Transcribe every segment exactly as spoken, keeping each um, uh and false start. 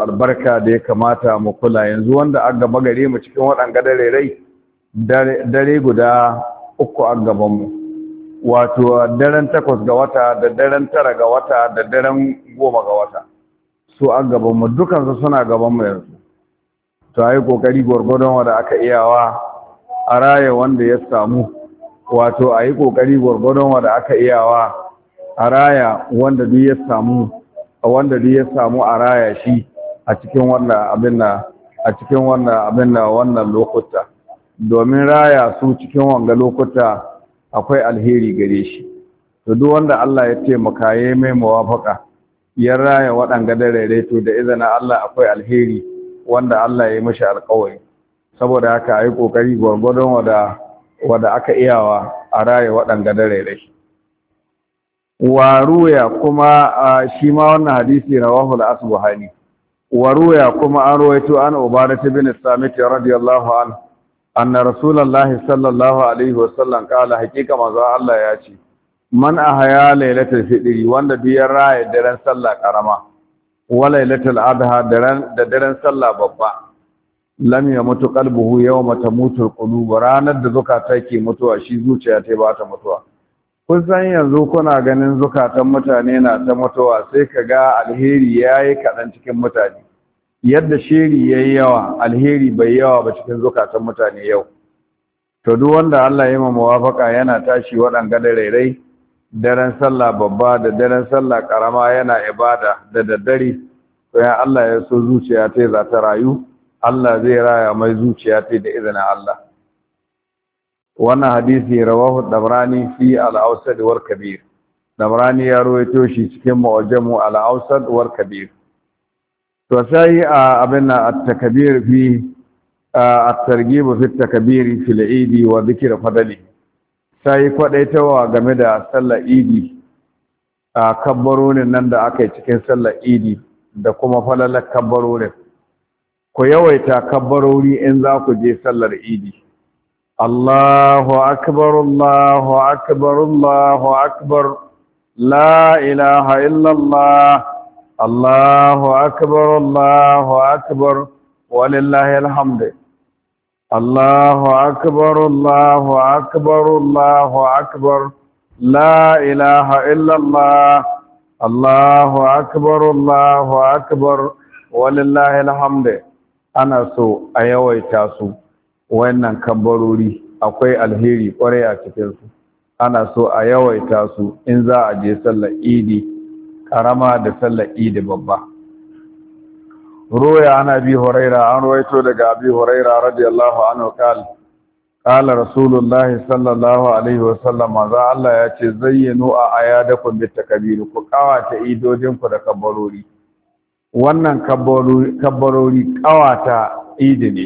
albarka da ya kamata mu kula yanzu wanda an gaba gare mu cikin waɗanga dare dare guda uku an gaban mu wato daren takwas ga wata da daren tara ga wata da daren goma ga wata su an gaban mu dukansu suna gaban mu yanzu to ayi kokari gwargwadon wanda aka iyawa a raya wanda ya samu wato ayi kokari gwargwadon wanda aka iyawa a raya wanda duk ya samu wanda duk ya samu a raya shi a cikin wannan abin na a cikin wannan abin na wannan lokuta domin raya su cikin wanga lokuta akwai alheri gare shi to duk wanda Allah ya taimaka ya mai muwafaka ya raya waɗanga dare to da izinin Allah akwai alheri wanda Allah ya yi mashi alƙawari saboda haka ayi kokari gwargwadon wanda wanda aka iyawa a raya waɗanga dare wa ruya kuma shi ma wannan hadisi rawahu al-asbahani wa ruya kuma an ruwaito an ubadah bin samit radiyallahu anhu anna rasulullahi sallallahu alaihi wasallam kala hakika manzo Allah ya ce man ahya lailatul fitri wanda biyar raya daren sallah karama wa lailatul adha daren da daren sallah babba lam yamutu qalbuhu yawma tamutu alqulub ranar da zukata ke mutuwa shi zuciya ta ba ta mutuwa kun san yanzu kuna ganin zukatan mutane na ta mutuwa sai kaga alheri yayi kadan cikin mutane yadda shiri yayi yawa alheri bai yawa ba cikin zukatan mutane yau to duk wanda Allah ya yi muwafaka yana tashi waɗanga da rairai daren sallah babba da daren sallah karama yana ibada da daddare to ya Allah ya so zuciya ta za ta rayu Allah zai raya mai zuciya ta da izinin Allah wannan hadisi rawahu dabrani fi al-awsad wal kabir dabrani ya rawaito shi cikin mu'jamu al-awsad wal kabir to sai abin at-takbir fi at-targhib fi at-takbir fi al-eid wa dhikr fadli sai kwadaitawa game da sallar idi a kabbarorin nan da aka yi cikin sallar idi da kuma falalar kabbarorin ku yawaita kabbarori in za ku je sallar idi Allahu akbar Allahu akbar Allahu akbar la ilaha illallah Allahu akbar Allahu akbar walillahi alhamd Allahu akbar Allahu akbar Allahu akbar la ilaha illallah Allahu akbar Allahu akbar walillahi alhamd ana so a yawaita su wannan kabbarori akwai alheri kwarai a cikin su ana so a yawaita su in za a je sallar idi karama da sallar idi babba ruwaya ana bi huraira an ruwaito daga abi huraira radiyallahu anhu qala qala rasulullah sallallahu alaihi wasallam za Allah ya ce zayyinu a ayadakum bitakbir ku kawata idodin ku da kabbarori wannan kabbarori kabbarori kawata idi ne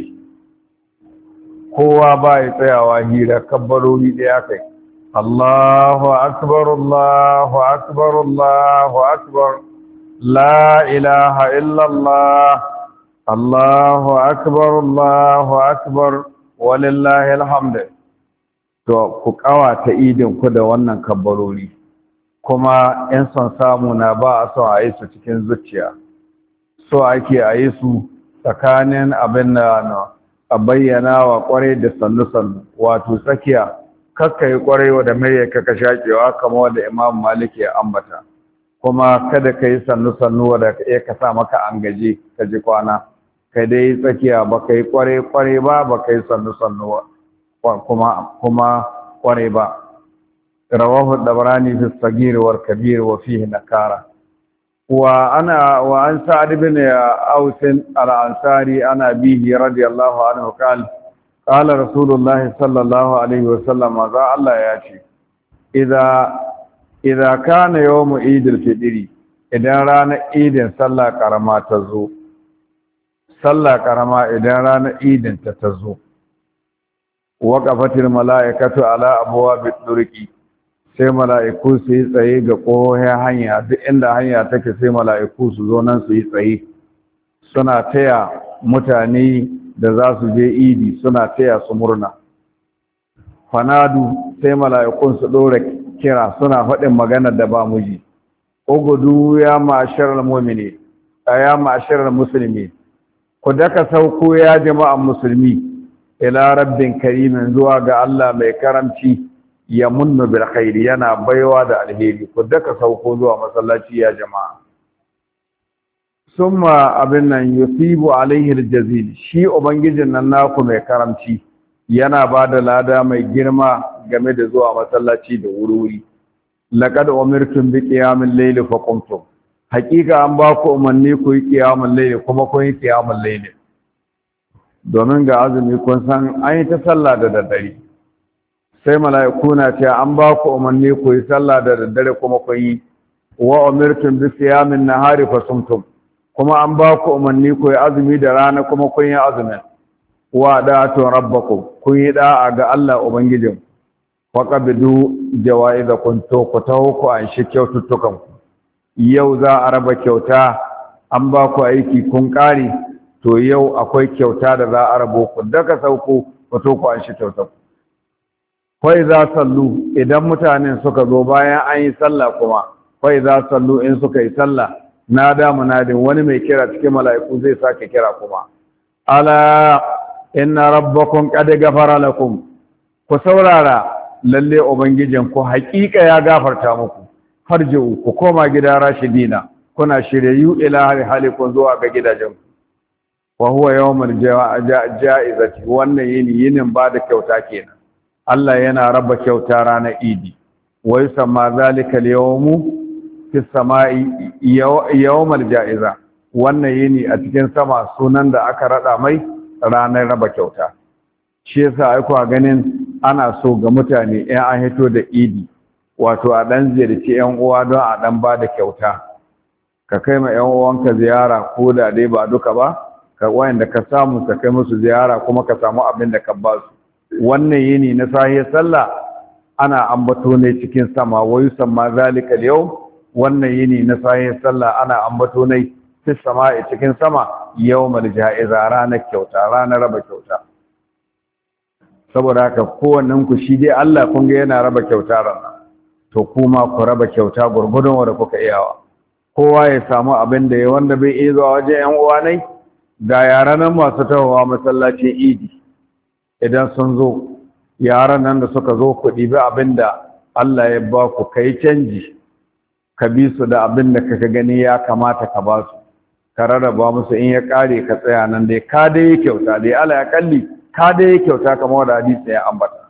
kowa ba ya tsayawa hira kabbarori da ya kai Allahu akbar Allahu akbar Allahu akbar la ilaha illallah Allahu akbar Allahu akbar walillahi alhamd to ku kawata idin ku da wannan kabbarori kuma in son samu na ba a so a yi su cikin zuciya so ake a yi su tsakanin abin da a bayyana wa kwarai da sannu-sannu wato tsakiya kakka yi kwarai da mai ka ka shaƙewa kamar wanda imam malik ya ambata kuma kada ka yi sannu-sannu wadda ya ka sa maka an gaje ka ji kwana kai dai tsakiya ba ka yi kwarai-kwarai ba ba ka yi sannu-sannu kuma kuma kwarai ba rawahu dabrani fi sagir wal kabir wa fihi nakara wa ana wa an sa'ad ibn aus al-ansari ana bihi radiyallahu anhu qala qala rasulullah sallallahu alaihi wasallam za Allah ya ce idza idza kana yawm eid al-fitr idan ranar idin sallah karama ta zo sallah karama idan ranar idin ta ta zo waqafatil malaikatu ala abwabid durqi sai mala'iku su yi tsaye ga ƙohon hanya duk inda hanya take sai mala'iku su zo nan su yi tsaye suna taya mutane da za su je idi suna taya su murna fanadu sai mala'ikun su ɗora kira suna faɗin maganar da ba muji ugudu ya ma'ashar al-mu'mini aya ma'asharar musulmi ku daka sauko ya jama'an musulmi ila rabbin karimin zuwa ga Allah mai karamci ya munnu bil khairi yana baiwa da alheri ku daka sauko zuwa masallaci ya jama'a summa abin nan yusibu alaihi aljazil shi ubangijin nan naku mai karamci yana ba da lada mai girma game da zuwa masallaci da wuri laqad umirtum bi qiyamil layli fa qumtum haqiqa an ba ku umarni ku yi qiyamul layli kuma ku yi qiyamul layli domin ga azumi kun san an yi ta sallah da daddare sai mala'iku na ce an ba ku umarni ku yi sallah da daddare kuma ku yi wa umirtum bi siyamin nahari fa sumtum kuma an ba ku umarni ku yi azumi da rana kuma kun yi azumin wa da'atu rabbakum kun yi da'a ga Allah ubangijin wa qabidu jawaizakum to ku taho ku an shi kyaututtukan ku yau za a raba kyauta an ba ku aiki kun kare to yau akwai kyauta da za a rabo ku daga sauko ku to ku an shi kyautar fa iza sallu idan mutanen suka zo bayan an yi sallah kuma fa iza sallu in suka yi sallah nada munadin wani mai kira cikin mala'iku zai sake kira kuma ala inna rabbakum qad ghafara lakum ku saurara lalle ubangijin ku haƙiƙa ya gafarta muku farji'u ku koma gida rashidina kuna shiryu ila halikun zuwa ga gidajen wa huwa yawmul ja'izati wannan yini yinin ba da kyauta kenan Allah yana raba kyauta ranar Idi wa yusamma zalika al-yawmu fi samai yawmul ja'iza wannan yini a cikin sama sunan da aka rada mai ranar raba kyauta shi yasa ai kuwa ganin ana so ga mutane in an hito da Idi wato a dan ziyarci ƴan uwa don a dan ba da kyauta ka kai ma ƴan uwanka ziyara ko da dai ba duka ba ka wayanda ka samu ka kai musu ziyara kuma ka samu abin da ka ba su wannan yini na sahiyar sallah ana ambato ne cikin sama wa yusamma zalika al-yawm wannan yini na sahiyar sallah ana ambato ne fi sama'i cikin sama yawmal ja'iza ranar kyauta ranar raba kyauta saboda haka kowannen ku shi dai Allah kun ga yana raba kyauta ranar to kuma ku raba kyauta gurgudun wanda kuka iyawa kowa ya samu abin da ya wanda bai iya zuwa wajen ƴan uwa ne ga yaran nan masu tawowa masallacin Idi idan sun zo yaran nan da suka zo ku ɗibi abin da Allah ya ba ku kai canji ka bi su da abin da kaka gani ya kamata ka ba su ka rarraba musu in ya ƙare ka tsaya nan dai ka dai kyauta dai Allah ya kalli ka dai kyauta kamar da hadisi ya ambata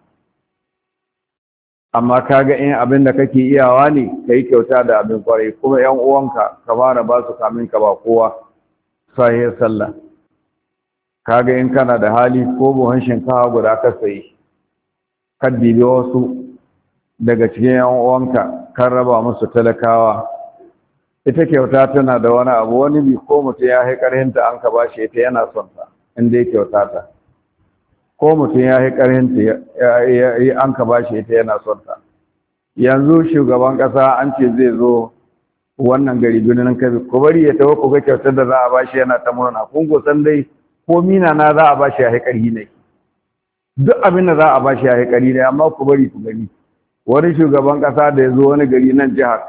amma kaga in abin da kake iyawa ne kai kyauta da abin kwarai kuma ƴan uwanka ka fara ba su kamin ka ba kowa sahiyar sallah kaga in kana da hali ko buhun shinkafa guda ka sayi ka dibi wasu daga cikin ƴan uwanka kan raba musu talakawa ita kyauta tana da wani abu wani bi ko mutum ya hai karhinta an ka bashi ita yana son ta inda ya kyauta ta ko mutum ya yi ƙarhinta an ka bashi ita yana son ta yanzu shugaban ƙasa an ce zai zo wannan gari birnin Kabi ko bari ya tawo ku ga kyautar da za a bashi yana ta murna kun ko san dai ko mina na za a bashi ya yi ƙarhi ne duk abin da za a bashi ya yi ƙarhi ne amma ku bari ku gani wani shugaban ƙasa da ya zo wani gari nan jihar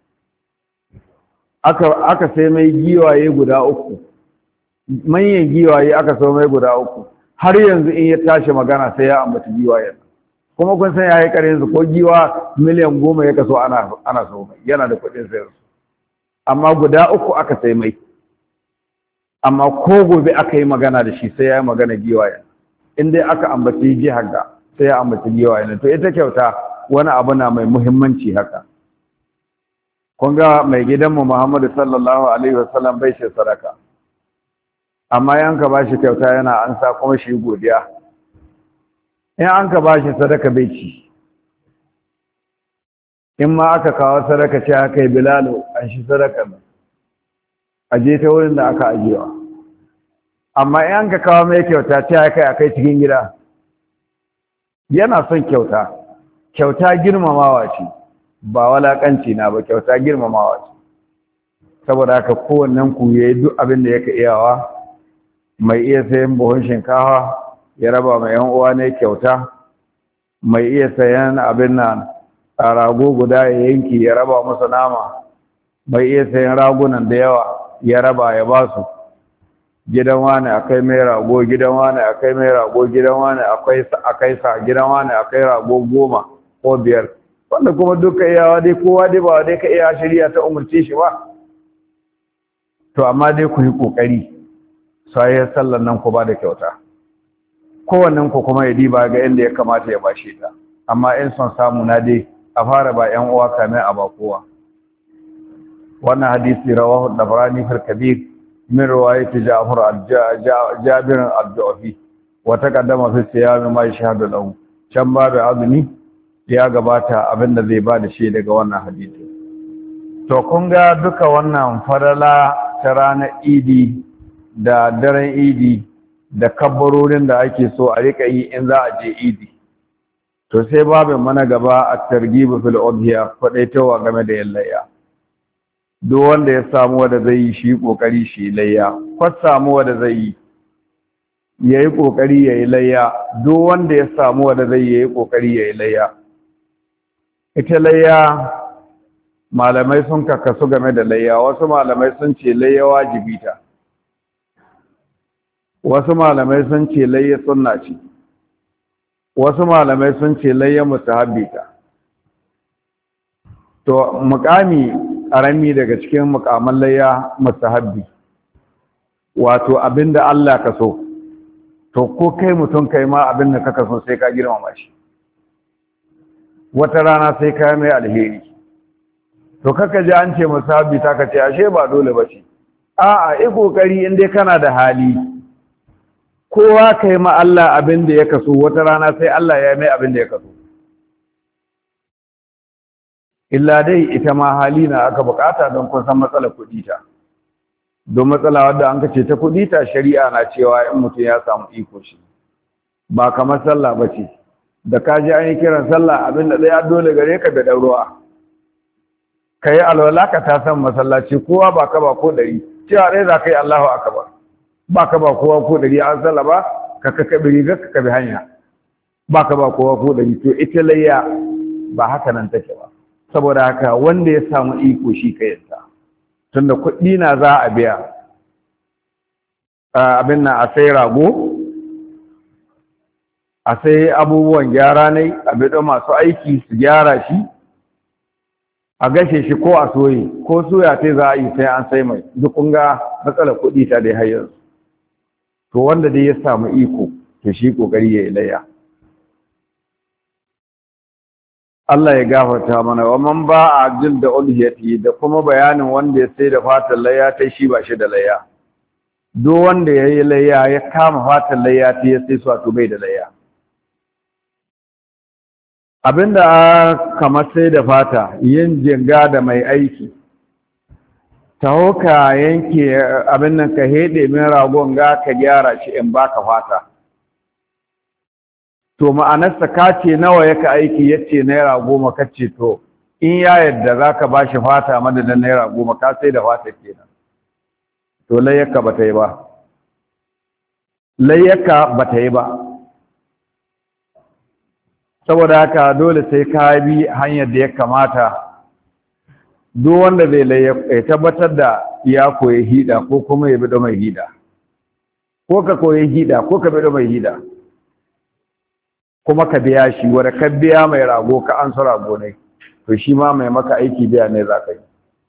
aka aka sai mai giwaye guda uku manyan giwaye aka sai mai guda uku har yanzu in ya tashi magana sai ya ambaci giwayen kuma kun san ya yi ƙarin su ko giwa miliyan goma ya kaso ana ana so mai yana da kuɗin sayar su amma guda uku aka sai mai amma ko gobe aka yi magana da shi sai ya yi magana giwayen in dai aka ambaci jihar da sai ya ambaci giwayen to ita kyauta wani abu na mai muhimmanci haka kun ga mai gidanmu Muhammadu sallallahu alaihi wasallam bai shi sadaka amma yan ka bashi kyauta yana ansa kuma shi godiya in an ka bashi sadaka bai ci in ma aka kawo sadaka ce aka yi Bilalu an shi sadaka aje ta wurin da aka ajiyewa amma in an ka kawo mai kyauta ce aka yi akai cikin gida yana son kyauta kyauta girmamawa ce ba walakanci na ba kyauta girmamawa ce saboda haka kowannen ku yayi duk abin da yake iyawa mai iya sayan buhun shinkafa ya raba mai yan uwa ne kyauta mai iya sayan abin nan a rago guda ya yanki ya raba musu nama mai iya sayan ragunan da yawa ya raba ya ba su gidan wani akai mai rago gidan wani akai mai rago gidan wani akwai akai sa gidan wani akai rago goma ko biyar wanda kuma duka iyawa dai kowa dai ba dai ka iya shari'a ta umurce shi ba to amma dai ku yi kokari sai sallan nan ku ba da kyauta kowannen ku kuma ya diba ga inda ya kamata ya bashe ta amma in son samu na dai a fara ba ƴan uwa kamar a ba kowa wannan hadisi rawahu ad-Dabrani fil Kabir min riwayat Ja'far al-Jabir ad-Du'afi wa taqaddama fi siyam ma yashhadu lahu can babu azumi ya gabata abinda zai ba da shi daga wannan hadisi to kun ga duka wannan farala ta ranar Idi da daren Idi da kabbarorin da ake so a rika yi in za a je Idi to sai babin mana gaba a targhib fil udhiya kwadaitawa game da yallaya duk wanda ya samu wanda zai yi shi kokari shi layya ko samu wanda zai yi yayi kokari yayi layya duk wanda ya samu wanda zai yi kokari yayi layya ita layya malamai sun kakkasu game da layya wasu malamai sun ce layya wajibi ta wasu malamai sun ce layya sunna ce wasu malamai sun ce layya mustahabbi ta to mukami karami daga cikin mukaman layya mustahabbi wato abinda Allah ka so to ko kai mutum kai ma abinda kaka so sai ka girmama shi wata rana sai ka mai alheri to kaka ji an ce mustahabbi ta kace ashe ba dole ba ce a'a i kokari in dai kana da hali kowa kai ma Allah abin da ya kaso wata rana sai Allah ya mai abin da ya kaso illa dai ita ma hali na aka bukata don kun san matsalar kuɗi ta don matsala wadda an kace ta kuɗi ta shari'a na cewa in mutum ya samu iko shi ba kamar sallah ba ce da ka ji an yi kiran sallah abin da ɗaya dole gare ka da ɗaurowa ka yi alwala ka ta san masallaci kowa ba ka ba ko ɗari cewa ɗaya za ka yi Allahu akbar ba ka ba kowa ko ɗari an sallah ba ka kakaɓe rigar ka kaɓe hanya ba ka ba kowa ko ɗari to ita layya ba haka nan take ba saboda haka wanda ya samu iko shi ka yasa tunda kuɗi na za a biya abin na a sai rago a sai abubuwan gyara ne a biɗo masu aiki su gyara shi a gashe shi ko a soye ko soya ta za a yi sai an sai mai duk kun ga matsalar kuɗi ta dai har yanzu to wanda dai ya samu iko to shi kokari ya yi layya Allah ya gafarta mana wa man ba a jil da ulhiyati da kuma bayanin wanda ya sai da fatan layya ta shi ba shi da layya duk wanda ya yi layya ya kama fatan layya ta ya sai su to bai da layya abinda kamar sai da fata yin jinga da mai aiki taho ka yanke abin nan ka hede min ragon ga ka gyara shi in baka fata to ma'anarsa ka ce nawa yaka aiki yace naira goma kace to in ya yadda zaka bashi fata madadin naira goma ka sai da fata kenan to layyaka bata yi ba layyaka bata yi ba saboda haka dole sai ka bi hanyar da ya kamata duk wanda zai laye tabbatar da ya koyi hida ko kuma ya bi da mai hida ko ka koyi hida ko ka bi da mai hida kuma ka biya shi wanda ka biya mai rago ka an sa rago ne to shi ma mai maka aiki biya ne za ka yi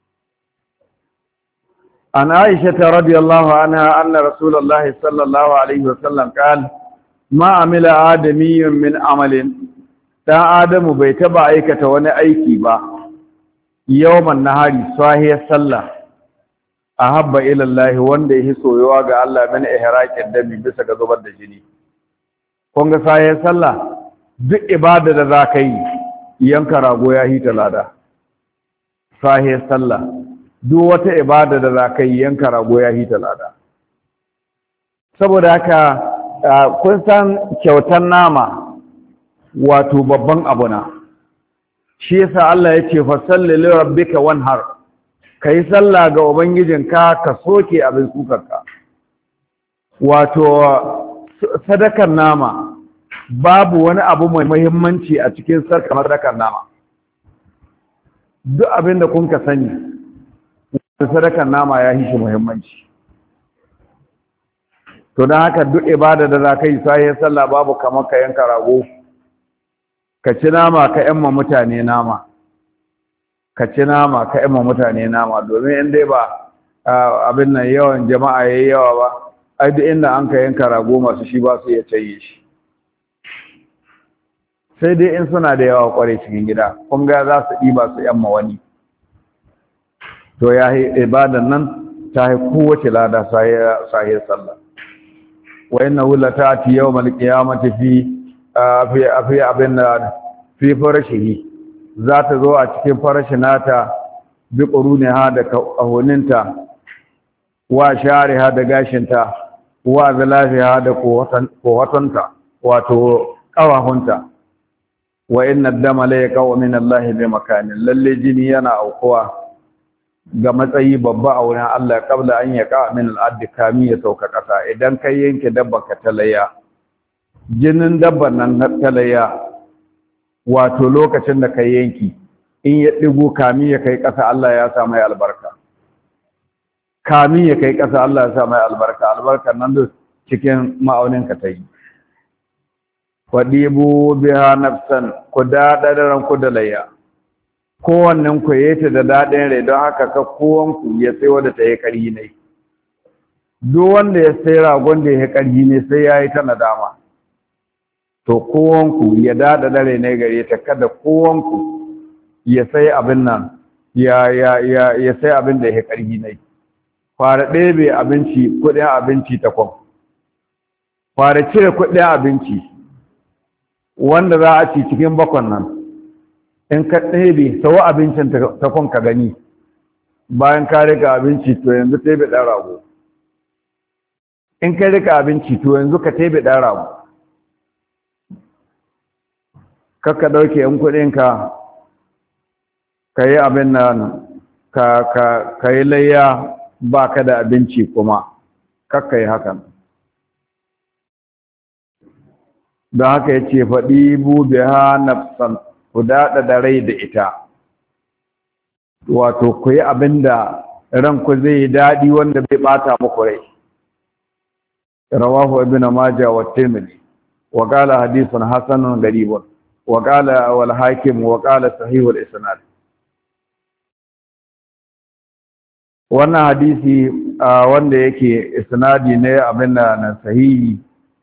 an Aisha radiyallahu anha anna rasulullahi sallallahu alaihi wasallam qala ma amila adamiyyun min amalin dan adamu bai taba aikata wani aiki ba yawman nahari sahiyar sallah ahabba ila Allah wanda yake soyuwa ga Allah min ihraqid dami bisa ga zubar da jini kun ga sahiyar sallah duk ibada da zaka yi yanka rago ya hita lada sahiyar sallah duk wata ibada da zaka yi yanka rago ya hita lada saboda haka kun san kyautar nama wato babban abu na shi yasa Allah ya ce fasalli li rabbika wanhar kai sallah ga ubangijinka ka soke abin kukarka wato sadakar nama babu wani abu mai muhimmanci a cikin sadakar nama duk abin da kun ka sani sadakan nama ya yi shi muhimmanci. To don haka duk ibada da za ka yi sai sallah babu kamar ka yanka rago ka ci nama ka yamma mutane nama ka ci nama ka yamma mutane nama domin in dai ba abin nan yawan jama'a yayi yawa ba ai duk inda an ka yanka rago masu shi ba su iya caye shi sai dai in suna da yawa kware cikin gida kun ga za su ɗiba su yamma wani to ya yi ibadan nan ta yi kowace lada sahiyar sallah wa innahu latati yawmal qiyamati fi fi fi abin fi farashihi za ta zo a cikin farashin nata bi quruniha da kahoninta wa shariha da gashinta wa zalafiha da kowatonta wato kawahunta wa inna ad-dama la yaqau min Allah bi makanin lalle jini yana aukuwa ga matsayi babba a wurin Allah kabla an yaqa min al-ard kami ya sauka kasa idan kai yanke dabba ka talaya jinin dabban nan na talaya wato lokacin da kai yanki in ya digo kami ya kai kasa Allah ya sa mai albarka kami ya kai kasa Allah ya sa mai albarka albarkan nan duk cikin ma'aunin ka tayi wadibu biha nafsan ku da dadaran ku da layya kowannen ku yayi ta da dadin rai don haka ka kowan ku ya sai wanda ta yi ƙarhi ne duk wanda ya sai ragon da ya ƙarhi ne sai yayi ta nadama to kowan ku ya dada dare ne gare ta kada kowan ku ya sai abin nan ya ya ya ya sai abin da ya ƙarhi ne fara ɗebe abinci kuɗin abinci ta kwan fara cire kuɗin abinci wanda za a ci cikin bakon nan in ka ɗebe sau abincin ta kwan ka gani bayan ka rika abinci to yanzu tebe ɗan rago in ka rika abinci to yanzu ka tebe ɗan rago kakka ɗauke yan kuɗinka ka yi abin nan ka yi layya ba ka da abinci kuma kakka yi hakan don haka ya ce faɗi bube ha nafsan ku daɗa da rai da ita wato ku yi abin da ranku zai yi daɗi wanda bai ɓata muku rai rawahu ibn majah wa tirmidhi wa qala hadithun hasanun garibun wa qala wal hakim wa qala sahihul isnad wannan hadisi wanda yake isnadi ne abin da na sahihi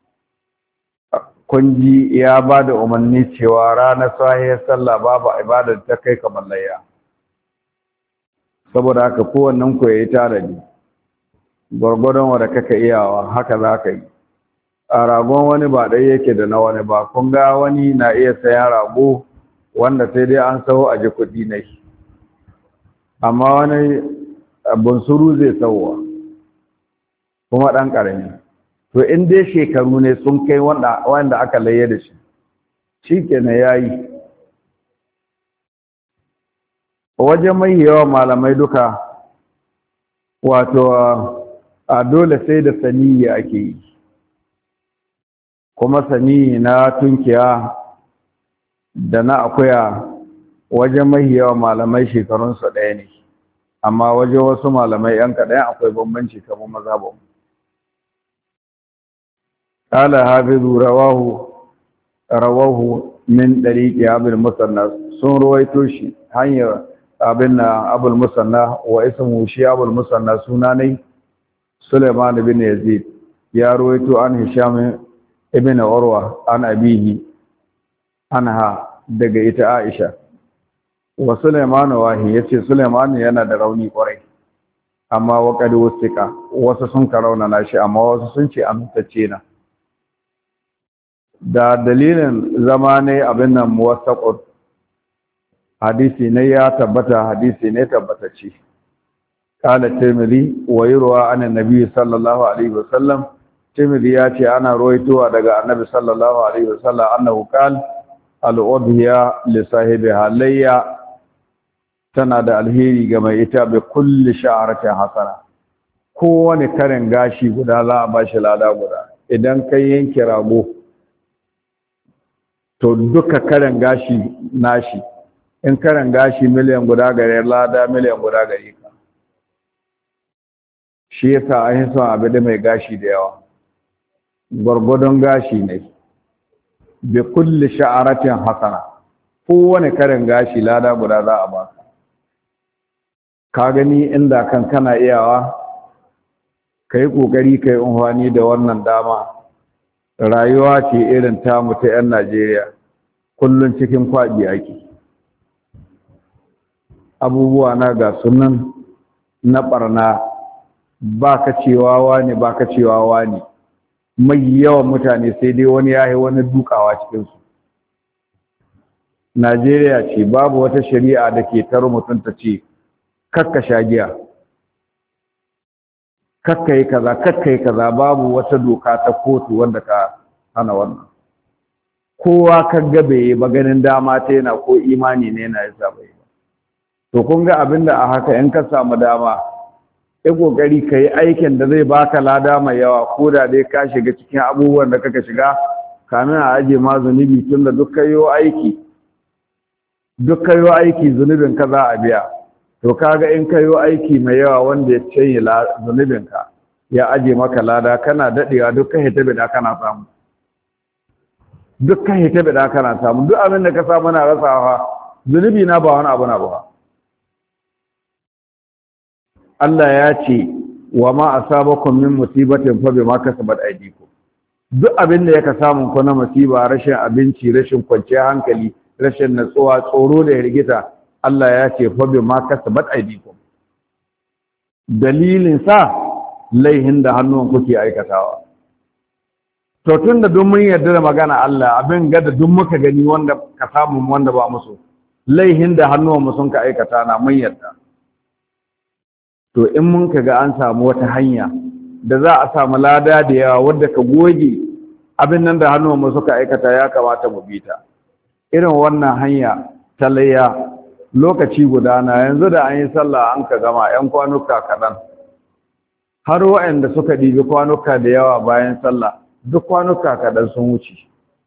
kunji ya ba da umarni cewa ranar sahihar sallah babu ibadar ta kai kamar layya saboda haka kowannen ku yayi taradi gwargwadon wanda kaka iyawa haka za ka yi a ragon wani ba ɗaya yake da na wani ba kun ga wani na iya sayan rago wanda sai dai an saho a ji kuɗi na shi amma wani bunsuru zai sauwa kuma ɗan ƙarami to in dai shekaru ne sun kai wanda aka laye da shi shi kenan ya yi wajen mai yawan malamai duka wato a dole sai da saniyi ake yi kuma saniyi na tunkiya da na akuya wajen mai yawan malamai shekarunsu ɗaya ne amma waje wasu malamai yan kaɗan akwai bambanci kamar mazhabin qala hafizu rawahu rawahu min dariqi abul musanna sun ruwaito shi hanyar abin abul musanna wa ismu shi abul musanna sunanai Sulaiman ibn Yazid ya ruwaito an Hisham ibn Urwa an abihi anha daga ita Aisha wa Sulaiman wahi yace Sulaiman yana da rauni kwarai amma wa qad wasika wasu sun karauna nashi amma wasu sun ce amintacce na da dalilin zama ne abin nan muwassaqut hadisi ne ya tabbata hadisi ne tabbatacce qala Tirmidhi wa yurwa an annabi sallallahu alaihi wasallam Tirmidhi ya ce ana roitowa daga annabi sallallahu alaihi wasallam annahu qala al-udhiya li sahibiha layya tana da alheri ga mai ita bi kulli sha'aratin hasana kowane karin gashi guda za a bashi lada guda idan kai yanke rago to duka karin gashi nashi in karin gashi miliyan guda gare lada miliyan guda gare ka shi yasa an yi son abu da mai gashi da yawa gwargwadon gashi ne bi kulli sha'aratin hasana kowane karin gashi lada guda za a baka ka gani inda kan kana iyawa kai kokari kai unhwani da wannan dama rayuwa ce irin tamu ta 'yan Najeriya kullun cikin kwaɗi ake abubuwa na ga sunan na ɓarna ba ka cewa wani ba ka cewa wani mai yawan mutane sai dai wani ya yi wani dukawa cikinsu Najeriya ce babu wata shari'a da ke taro mutum ta ce kakka sha giya kakka yi kaza kakka yi kaza babu wata doka ta kotu wanda ka hana wannan kowa kan gabe ba ganin dama ta yana ko imani ne yana yasa bai ba to kun ga abinda a haka in ka samu dama yi kokari ka yi aikin da zai baka lada mai yawa ko da dai ka shiga cikin abubuwan da kaka shiga kamin a aje ma zunubi tun da duk kayo aiki duk kayo aiki zunubin ka za a biya to kaga in kayo aiki mai yawa wanda ya canye zunubin ka ya aje maka lada kana dadewa duk kai ta bida kana samu duk kai ta bida kana samu duk abin da ka samu na rasawa zunubi na ba wani abu na ba Allah ya ce wa ma asabakum min musibatin fa bima kasabat aydikum duk abin da yake samun ku na musiba rashin abinci rashin kwanciyar hankali rashin natsuwa tsoro da rigita Allah ya ce fa bima kasabat aydikum dalilin sa laihin da hannun kuke aikatawa to tunda duk mun yarda da magana Allah abin ga da duk muka gani wanda ka samu wanda ba musu laihin da hannun mu sun ka aikata na mun yarda to in mun kaga an samu wata hanya da za a samu lada da yawa wadda ka goge abin nan da hannuwanmu suka aikata ya kamata mu bi ta irin wannan hanya ta layya lokaci guda na yanzu da an yi sallah an ka gama yan kwanuka kaɗan har waɗanda suka ɗibi kwanuka da yawa bayan sallah duk kwanuka kaɗan sun wuce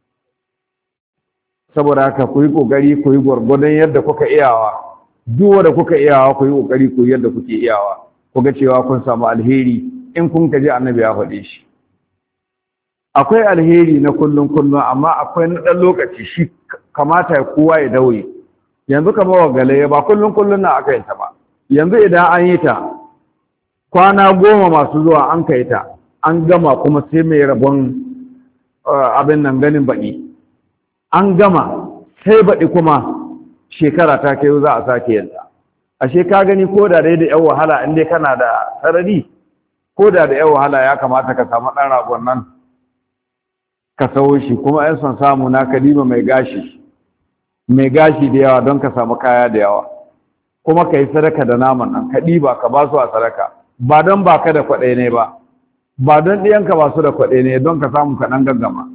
saboda haka ku yi ƙoƙari ku yi gwargwadon yadda kuka iyawa duk wanda kuka iyawa ku yi kokari ku yadda kuke iyawa ku ga cewa kun samu alheri in kun kaji annabi ya faɗe shi akwai alheri na kullun kullun amma akwai na dan lokaci shi kamata kowa ya daure yanzu kamar wagale ba kullun kullun na aka yi ta ba yanzu idan an yi ta kwana goma masu zuwa an kai ta an gama kuma sai mai rabon abin nan ganin baɗi an gama sai baɗi kuma shekara ta kai za a sake yanta ashe ka gani ko da dai da yan wahala in dai kana da sarari ko da da yan wahala ya kamata ka samu ɗan ragon nan ka sawo shi kuma yan son samu na kalima mai gashi mai gashi da yawa don ka samu kaya da yawa kuma ka yi sadaka da naman nan ka ɗiba ka ba su a sadaka ba don ba ka da kwaɗai ne ba ba don ɗiyanka ba su da kwaɗai ne don ka samu kaɗan gaggama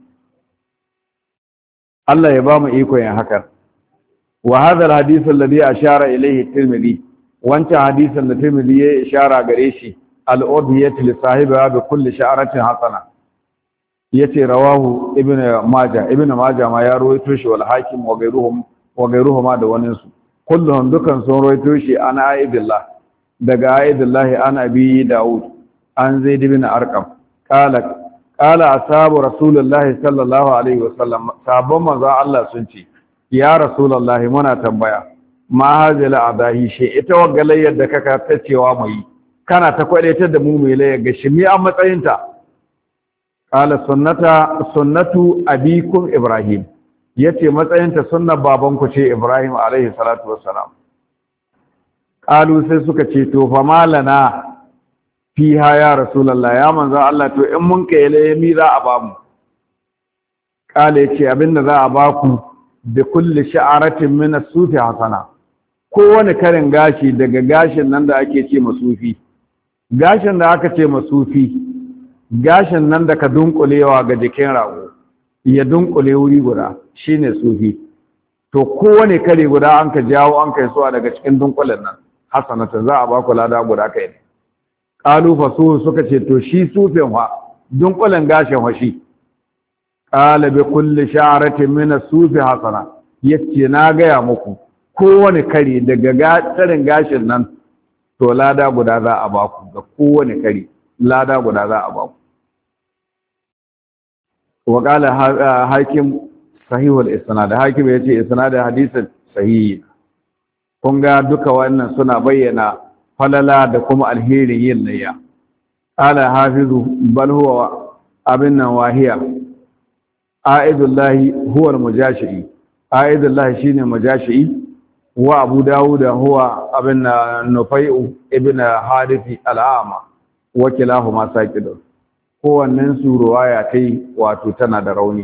Allah ya ba mu iko yin hakan وهذا الحديث الذي أشار إليه الترمذي وانت حديث الترمذي إشارة قريشي الأضحية لصاحبها بكل شعرة حسنة يتي رواه ابن ماجه ابن ماجه ما يروي توشي والحاكم وغيرهم وغيرهما دوننسو كلهم دكان سون روي توشي أنا عائد الله دقا عائد الله أنا أبي داود عن زيد بن أرقم قال قال أصحاب رسول الله صلى الله عليه وسلم صحابه مزا الله سنتي ya rasulullahi muna tambaya ma hazila adahi shi ita wagalayyar da kaka ta cewa mai kana ta kwadaitar da mu mai layar ga shi mi an matsayinta qala sunnata sunnatu abikum ibrahim yace matsayinta sunnar babanku ce ibrahim alaihi salatu wassalam qalu sai suka ce to fa malana fiha ya rasulullahi ya manzo Allah to in mun kai layar mi za a bamu qala yace abinda za a baku da kulli sha'aratin min as-sufi hasana kowane karin gashi daga gashin nan da ake ce masufi gashin da aka ce masufi gashin nan da ka dunkulewa ga jikin rago ya dunkule wuri guda shine sufi to kowane kare guda an ka jawo an kai suwa daga cikin dunkulen nan hasanata za a ba ku lada guda kai ne qalu fasu suka ce to shi sufin fa dunkulen gashin fa shi qala bi kulli sha'ratin min as-sufi hasana yace na gaya muku kowane kare daga tsarin gashin nan to lada guda za a baku ga kowane kari lada guda za a baku wa qala hakim sahihul isnad hakim yace isnad hadisin sahihi kun ga duka wannan suna bayyana falala da kuma alheri yin layya qala hafizu bal huwa abinna wahiya aidullahi huwa al-mujashi aidullahi shine mujashi wa abu dawud huwa abinna nufai'u ibn harithi al-ama wa kilahuma saqidun kowannen su ruwaya tai wato tana da rauni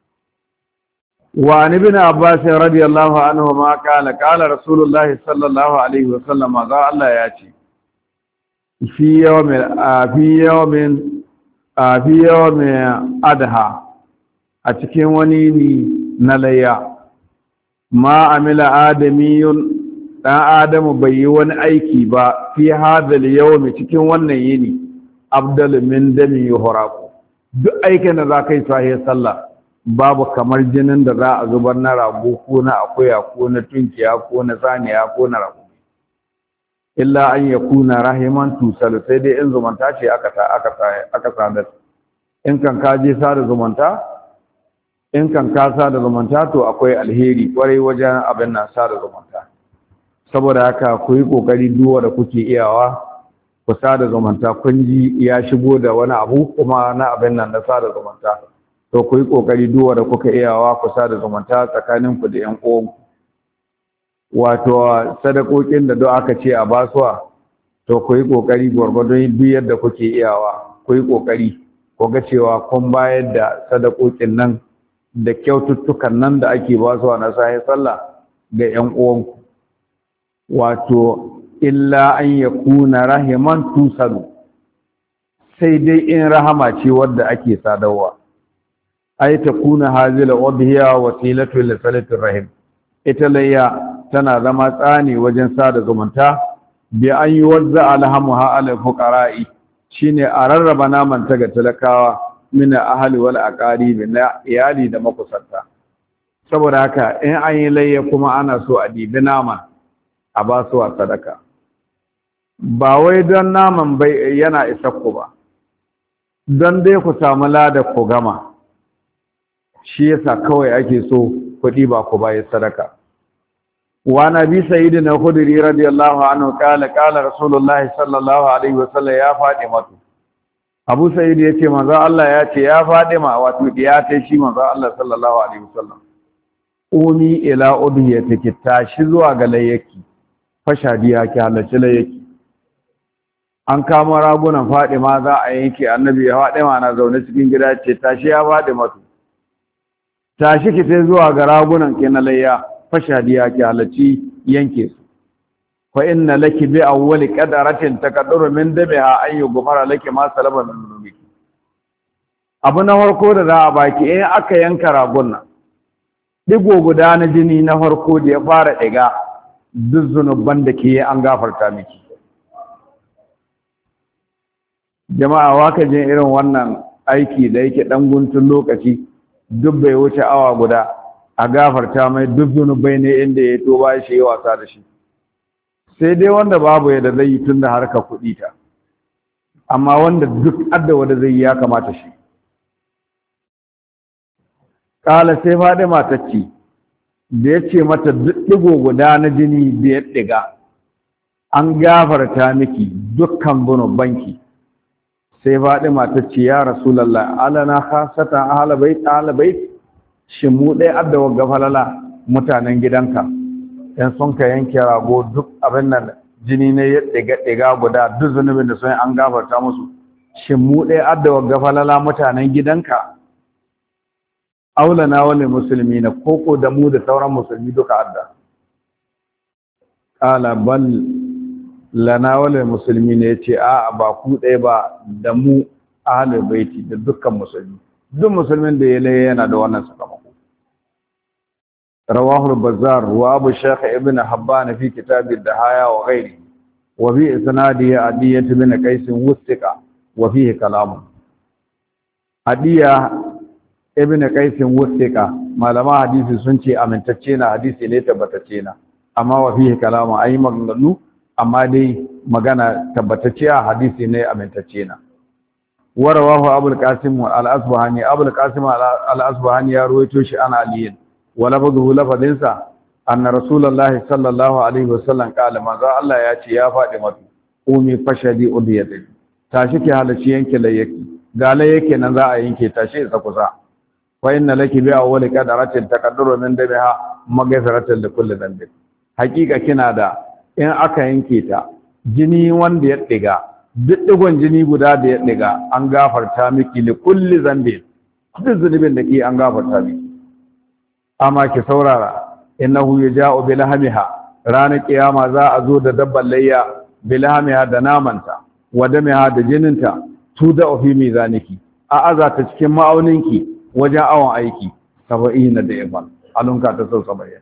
wa ibn abbas radiyallahu anhu ma qala qala rasulullahi sallallahu alaihi wasallam ga Allah ya ce fi yawmin fi yawmin fi yawmin adha a cikin wani ni na layya ma amila adamiyun dan adamu bai yi wani aiki ba fi hadal yawmi cikin wannan yini abdal min dami yuhraqu duk aikin da za ka yi sahih sallah babu kamar jinin da za a zubar na rago ko na akuya ko na tunkiya ko na saniya ko na rago illa an yakuna rahiman tusal sai dai in zumunta ce aka ta aka aka sadar in kan ka je sada zumunta in kan ka sada zumunta to akwai alheri kwarai wajen abin nan sada zumunta saboda haka ku yi kokari duwa da kuke iyawa ku sada zumunta kun ji ya shigo da wani abu kuma na abin nan na sada zumunta to ku yi kokari duwa da kuka iyawa ku sada zumunta tsakanin ku da yan uwanku wato sadakokin da duk aka ce a basuwa to ku yi kokari gwargwadon duk yadda kuke iyawa ku yi kokari ku ga cewa kun bayar da sadakokin nan da kyaututtukan nan da ake basuwa na sahi sallah ga yan uwanku wato illa an yakuna rahiman tusalu sai dai in rahama ce wadda ake sadarwa ay takuna hazila wadhiya wasilatu li salati rahim ita layya tana zama tsani wajen sada zumunta bi an yuwazza alhamuha ala fuqara'i shine a rarraba naman ta ga talakawa min ahli wal aqaribi na iyali da makusanta saboda haka in an yi layya kuma ana so a dibi naman a ba su sadaka ba wai don naman bai yana isa ku ba don dai ku samu lada ku gama shi yasa kawai ake so kuɗi ba ku bayi sadaka wa nabi sayyidina khudri radiyallahu anhu qala qala rasulullahi sallallahu alaihi wasallam ya fatima abu sayyid yace manzo Allah ya ce ya fatima wato diya ta shi manzo Allah sallallahu alaihi wasallam umi ila udhiyatiki tashi zuwa ga layyaki fashadiya ki halarci layyaki an kama ragunan Fadima za a yanke annabi ya Fadima na zaune cikin gida ce tashi ya Fadima to tashi ki sai zuwa ga ragunan ki na layya fashadiya ki halarci yanke su fa inna laki bi awwali qadaratin taqadduru min dabiha an yughfara laki ma salama min dhunubiki abu na farko da za a baki in aka yanka ragunan digo guda na jini na farko da ya fara diga duk zunuban da ke an gafarta miki jama'a waka jin irin wannan aiki da yake dan guntun lokaci duk bai wuce awa guda a gafarta mai duk zunubai ne inda ya to ba shi wasa da shi sai dai wanda babu yadda zai yi tun da harka kuɗi ta amma wanda duk adda wanda zai yi ya kamata shi kala sai Fadima ta ce da ya ce mata ɗigo guda na jini da ya ɗiga an gafarta miki dukkan banki. sai Fadima ta ce ya Rasulullah alana khasatan ahla bait ahla bait shin mu dai adda wagga falala mutanen gidanka dan sun ka yanke rago duk abin nan jini ne ya ɗiga ɗiga guda duk zunubin da sun an gafarta musu shin mu dai adda wagga falala mutanen gidanka aulana wal muslimina koko da mu da sauran musulmi duka adda qala bal lana wal muslimina yace a ba ku dai ba da mu ahlul baiti da dukkan musulmi duk musulmin da ya laye yana da wannan sakamako rawahu al-bazzar wa abu shaykh ibn habban fi kitab ad-dahaya wa ghairi wa bi isnadihi adiyat bin qais wustiqa wa fihi kalam adiya ibn qaisin wuthika malama hadisi sun ce amintacce na hadisi ne tabbatacce na amma wa fihi kalama ayi maganganu amma dai magana tabbatacciya hadisi ne amintacce na warawahu abul qasim al-asbahani abul qasim al-asbahani ya ruwaito shi ana aliyin wa lafzuhu lafadinsa anna rasulullahi sallallahu alaihi wasallam qala manzo Allah ya ce ya faɗi mata umi fashadi udiyati tashi ki halaci yanke layyaki ga layyake nan za a yanke tashi isa kusa fa inna laki bi awwali qadaratin taqadduru min dabiha magaysaratin li kulli dhanbi hakika kina da in aka yanke ta jini wanda ya diga duk digon jini guda da ya diga an gafarta miki li kulli dhanbi duk zunubin da ke an gafarta miki amma ki saurara innahu yaja'u bi lahmiha ranar kiyama za a zo da dabban layya bi lahmiha da namanta wa damiha da jininta tuda fi mizaniki a azata cikin ma'auninki wajen awon aiki saba'ina da yaban alunka ta sau saba'in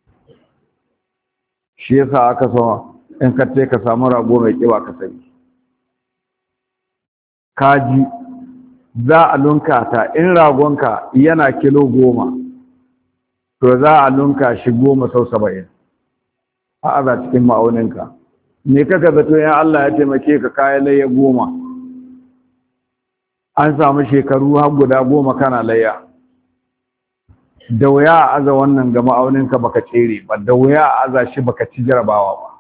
shi yasa aka so in ka te ka samu rago mai kiba ka sani kaji za a lunka ta in ragonka yana kilo goma to za a lunka shi goma sau saba'in a aza cikin ma'auninka me kaka zato ya Allah ya taimake ka kayan layya goma an samu shekaru har guda goma kana layya da wuya a aza wannan ga ma'auninka baka tsere ba da wuya a aza shi baka ci jarabawa ba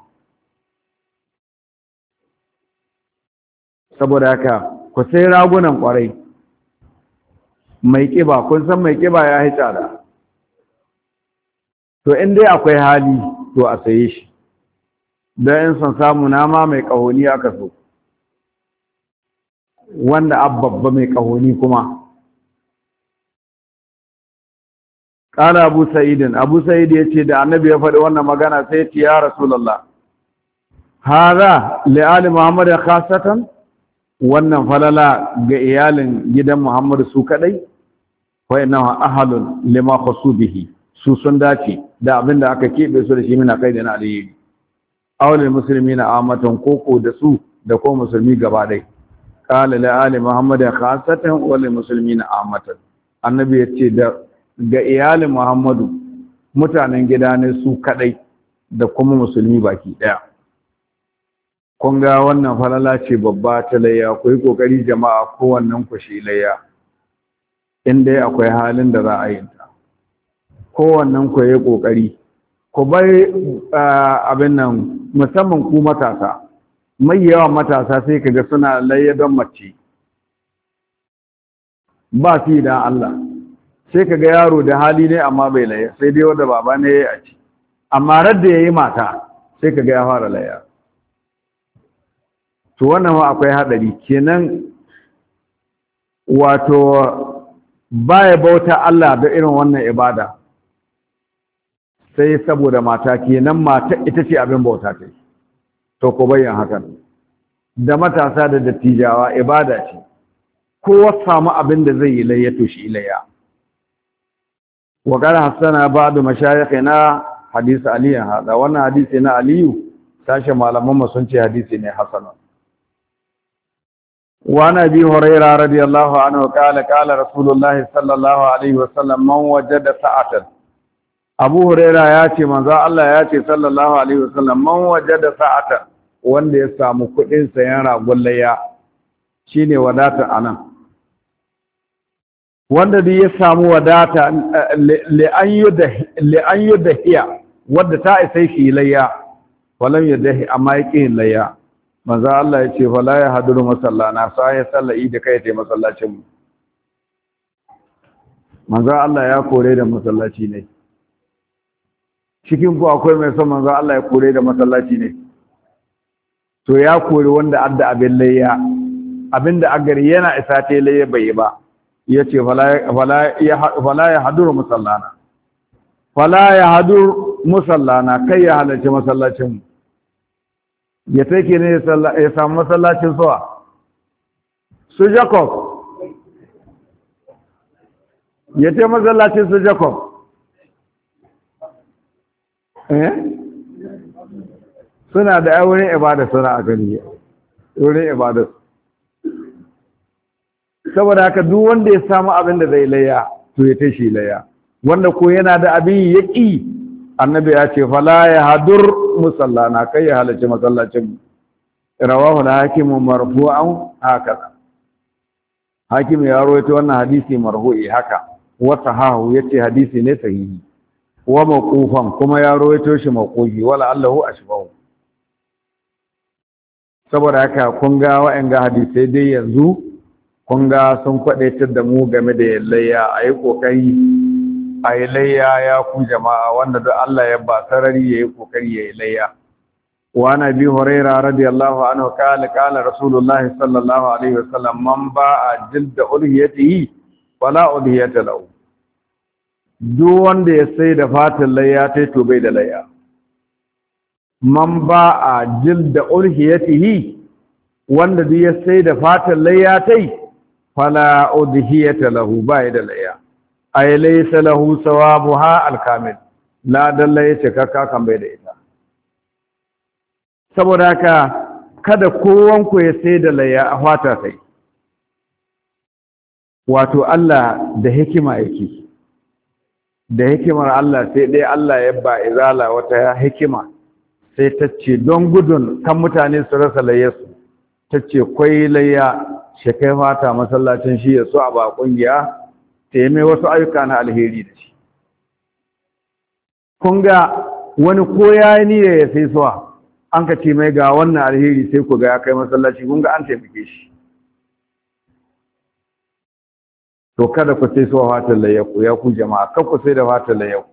saboda haka ku sai ragunan kwarai mai kiba kun san mai kiba ya yi tsada to in dai akwai hali to a saye shi don in son samu nama mai kahoni aka so wanda ababba mai kahoni kuma ƙara abu sa'idin abu sa'id ya ce da annabi ya faɗi wannan magana sai ya ce ya rasulallah hada li'ali muhammad ya khasatan wannan falala ga iyalin gidan muhammad su kadai wa innahu ahalun lima khasu bihi su sun dace da abin da aka keɓe su da shi mina kai da na alheri awalin musulmi na amatan koko da su da ko musulmi gaba ɗai ƙala la'ali muhammad ya khasatan wal musulmi na amatan annabi ya ce da ga iyalin muhammadu mutanen gida ne su kaɗai da kuma musulmi baki ɗaya kun ga wannan falala ce babba ta layya ku yi ƙoƙari jama'a kowannen ku shi layya in dai akwai halin da za a yi ta kowannen ku yi ƙoƙari ku bar abin nan musamman ku matasa mai yawan matasa sai kaga suna layya don mace ba fi da Allah sai kaga yaro da hali ne amma bai layya sai dai wanda baba ne ya ci amma radda yayi mata sai kaga ya fara layya to wannan ma akwai hadari kenan wato baya bauta Allah da irin wannan ibada sai saboda mata kenan mata ita ce abin bauta ta to ko bayan hakan da matasa da dattijawa ibada ce kowa samu abin da zai yi layya to shi layya wa qala hasana ba'du mashayikhina hadisi ali hada wannan hadisi na aliyu sashi malaman mu sun ce hadisi ne hasan wa nabi hurairah radiyallahu anhu qala qala rasulullahi sallallahu alaihi wasallam man wajada sa'atan Abu Huraira ya ce manzo Allah ya ce sallallahu alaihi wasallam man wajada sa'ata wanda ya samu kudin sayan ragon layya shine wadata anan wanda da ya samu wadata li an yuda li an yudahiya wanda ta isa shi layya walam yudahi amma yake layya manzo Allah ya ce fala ya haduru masallana sai ya sallai da kai ta masallacin mu manzo Allah ya kore da masallaci ne cikin ku akwai mai son manzo Allah ya kore da masallaci ne to ya kore wanda adda abin layya abinda agari yana isa ta layya bai ba yace fala fala ya fala ya hadur musallana fala ya hadur musallana kai ya halarci masallacin ya take ne ya samu masallacin suwa su Jacob ya ce masallacin su Jacob suna da wurin ibada suna a gani wurin ibada saboda haka duk wanda ya samu abin da zai layya to ya tashi layya wanda ko yana da abin ya ƙi annabi ya ce fala ya hadur musallana kai ya halarci masallacin rawahu al-hakim marfu'an hakaza hakim ya rawaito wannan hadisi marfu'i haka wa sahahu yace hadisi ne sahihi wa mawqufan kuma ya rawaito shi mawqufi wala allahu ashbahu saboda haka kun ga wa'anga hadisai dai yanzu kun ga sun kwadaitar da mu game da layya ayi kokari ayi layya ya ku jama'a wanda duk Allah ya ba sarari yayi kokari yayi layya wa nabi hurairah radiyallahu anhu qala qala rasulullahi sallallahu alaihi wasallam man ba'a jilda ulhiyatihi wala ulhiyata lahu duk wanda ya sai da fatin layya tai to bai da layya man ba'a jilda ulhiyatihi wanda duk ya sai da fatin layya tai fala udhiyata lahu bai da layya ay laysa lahu sawabuha alkamil la dalla yace kaka kan bai da ita saboda haka kada kowanku ya sai da layya a fata sai wato Allah da hikima yake da hikimar Allah sai dai Allah ya ba izala wata hikima sai ta ce don gudun kan mutane su rasa layyarsu ta ce kwai layya shi kai fata masallacin shi ya so a ba kungiya ta yi mai wasu ayyuka na alheri da shi kun ga wani ko ya yi niyya ya sai suwa an ka ce mai ga wannan alheri sai ku ga ya kai masallaci kun ga an taimake shi to kada ku sai suwa fatan layyaku ya ku jama'a kan ku sai da fatan layyaku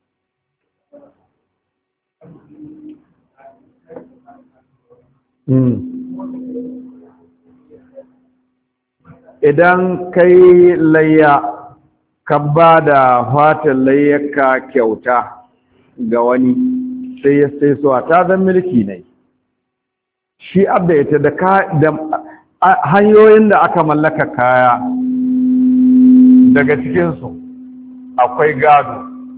idan kai layya ka ba da fatan layyaka kyauta ga wani sai ya sai suwa ta zan mulki ne shi abda ita da ka da hanyoyin da aka mallaka kaya daga cikinsu akwai gado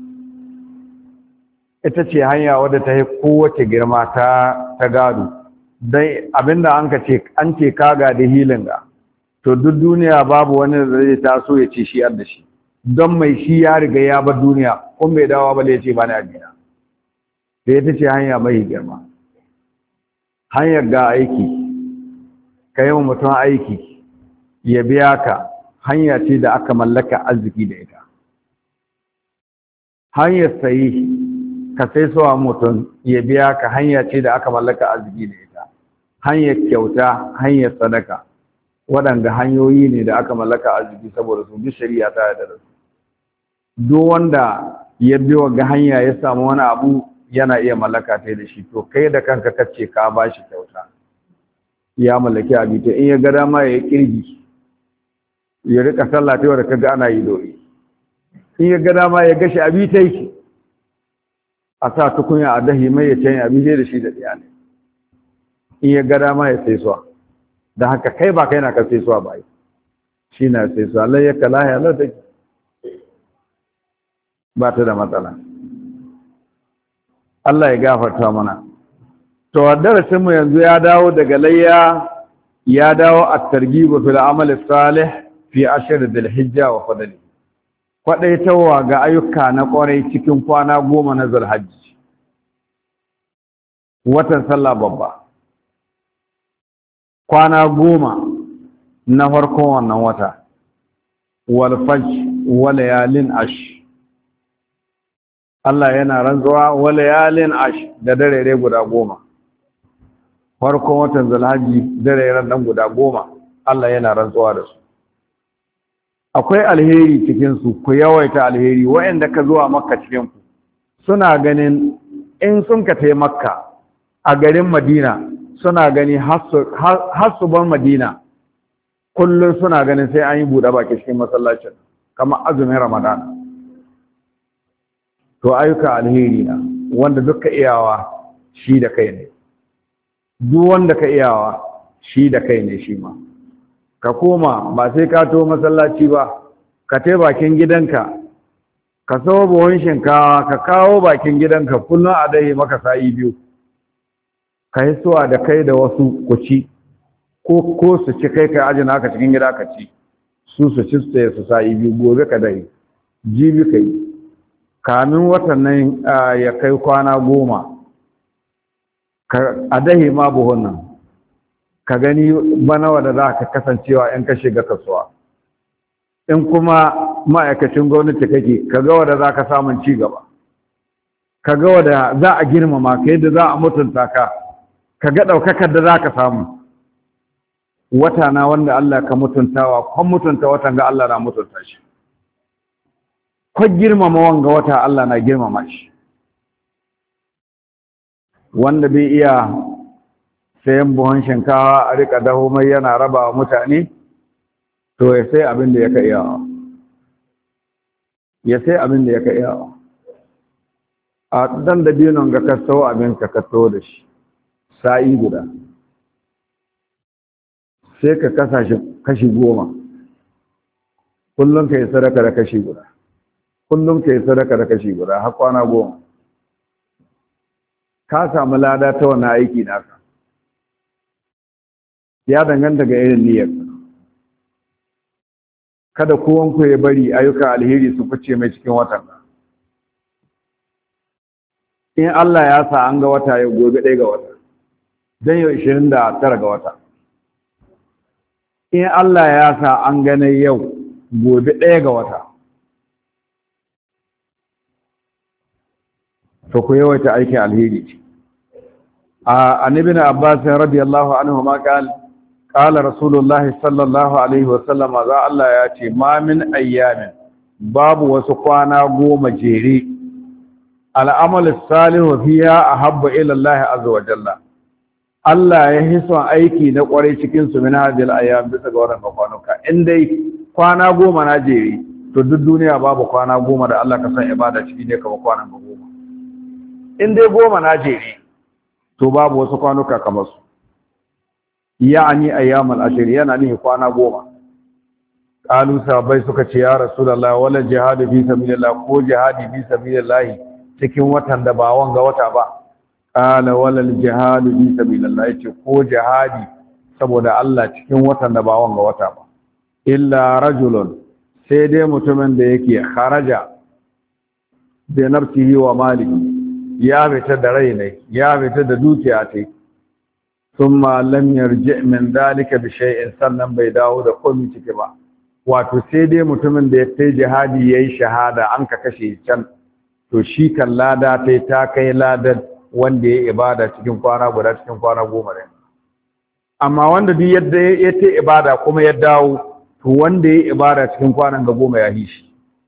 ita ce hanya wadda ta yi kowace girma ta ta gado dai abinda an ka ce an ce ka ga da hilin ga to duk duniya babu wani da zai taso ya ce shi da shi don mai shi ya riga ya bar duniya kun bai dawo ba ya ce ba na gina da ita ce hanya mai girma hanyar ga aiki ka yi mutum aiki ya biya ka hanya ce da aka mallaka arziki da ita hanyar sayi ka sai suwa mutum ya biya ka hanya ce da aka mallaka arziki da ita hanyar kyauta hanyar sadaka waɗanda hanyoyi ne da aka mallaka arziki saboda su bi shari'a ta yarda da su duk wanda ya biyo ga hanya ya samu wani abu yana iya mallaka ta da shi to kai da kanka kace ka bashi kyauta ya mallaki abi to in ya ga dama ya kirgi ya rika sallah ta wanda kaga ana yi dori in ya ga dama ya gashi abi ta yake a sa tukunya a dahi mai ya canya abi da shi da iyali in ya ga dama ya sai suwa da haka kai ba kai na ka sai suwa ba shi na sai suwa Allah ya kala ya Allah take ba ta da matsala Allah ya gafarta mana to darasin mu yanzu ya dawo daga layya ya dawo at-targhib fil amal salih fi ashr dhil-hijja wa fadli kwadaitawa ga ayyuka na kwarai cikin kwana goma na zulhajji watan sallah babba kwana goma na farkon wannan wata wal fajr wal layalin ash Allah yana rantsuwa wa layalin ash da darere guda goma farkon watan zulhajji dareren nan guda goma Allah yana rantsuwa da su akwai alheri cikin su ku yawaita alheri wayanda ka zuwa makka cikin ku suna ganin in sun ka tai makka a garin madina suna gani har su bar madina kullum suna ganin sai an yi buɗe baki cikin masallacin kamar azumin ramadana to ayyuka alheri na wanda duka iyawa shi da kai ne duk wanda ka iyawa shi da kai ne shi ma ka koma ba sai ka to masallaci ba ka tai bakin gidanka ka sawo buhun shinkawa ka kawo bakin gidanka kullum a dai maka sa'i biyu ka yi suwa da kai da wasu ku ci ko ko su ci kai kai ajina ka cikin gida ka ci su su ci su su sa'i biyu gobe ka dai jibi ka yi kamin watan nan ya kai kwana goma a dahi ma buhun nan ka gani bana wanda za ka kasancewa in ka shiga kasuwa. In kuma ma'aikacin gwamnati kake ka ga wanda za ka samun ci gaba, ka ga wanda za a girmama ka, yadda za a mutunta ka, ka ga ɗaukakar da za ka samu. Wata na wanda Allah ka mutuntawa, kwan mutunta watan ga Allah na mutunta shi, kwan girmama wanga wata Allah na girmama shi. Wanda bai iya sayan buhun shinkawa a rika daho mai yana raba wa mutane, to ya sai abin da ya ka iyawa, ya sai abin da ya ka iyawa. A dan da binon ga kasto abin ka kasto da shi sa'i guda, sai ka kasa shi kashi goma, kullum ka yi sadaka da kashi guda, kullum ka yi sadaka da kashi guda har kwana goma, ka samu lada ta wani aiki naka. Ya danganta ga irin niyyar. Kada kowanku ya bari ayyukan alheri su fice mai cikin watan. In Allah ya sa an ga wata yau, gobe ɗaya ga wata, don yau ishirin da tara ga wata. In Allah ya sa an gane yau, gobe ɗaya ga wata, to ku yawaita aikin alheri. A annabi Abbas radiyallahu anhu ma qala qala rasulullahi sallallahu alaihi wa sallam, za Allah ya ce ma min ayyamin, babu wasu kwana goma jere, al'amal salihu fiha ahabba ila Allah azza wa jalla, Allah ya hiso aiki na kwarai cikin su min hadil ayyam, bisa ga wannan kwanuka. In dai kwana goma na jere, to duk duniya babu kwana goma da Allah ka san ibada ciki ne kamar kwanan goma. In dai goma na jere, to babu wasu kwanuka kamar su. Ya'ani ayyamul ashir, yana nihi kwana goma. Qalu sahabbai suka ce ya rasulullahi wala jihadu fi sabilillah, ko jihadi fi sabilillah cikin watan da ba wanga wata ba. Qala wala jihadu fi sabilillah, yace ko jihadi saboda Allah cikin watan da ba wanga wata ba. Illa rajulun, sai dai mutumin da yake kharaja bi nafsihi wa malihi, ya fita da rai ne, ya fita da dukiya ce, thumma lam yarji min dalika bi shay'in, sannan bai dawo da komai ciki ba. Wato sai dai mutumin da ya kai jihadi yayi shahada an ka kashe can, to shi kan lada tai ta kai ladan wanda ya ibada cikin kwana guda cikin kwana goma ne. Amma wanda duk yadda ya ta ibada kuma ya dawo, to wanda ya ibada cikin kwanan ga goma ya hishi.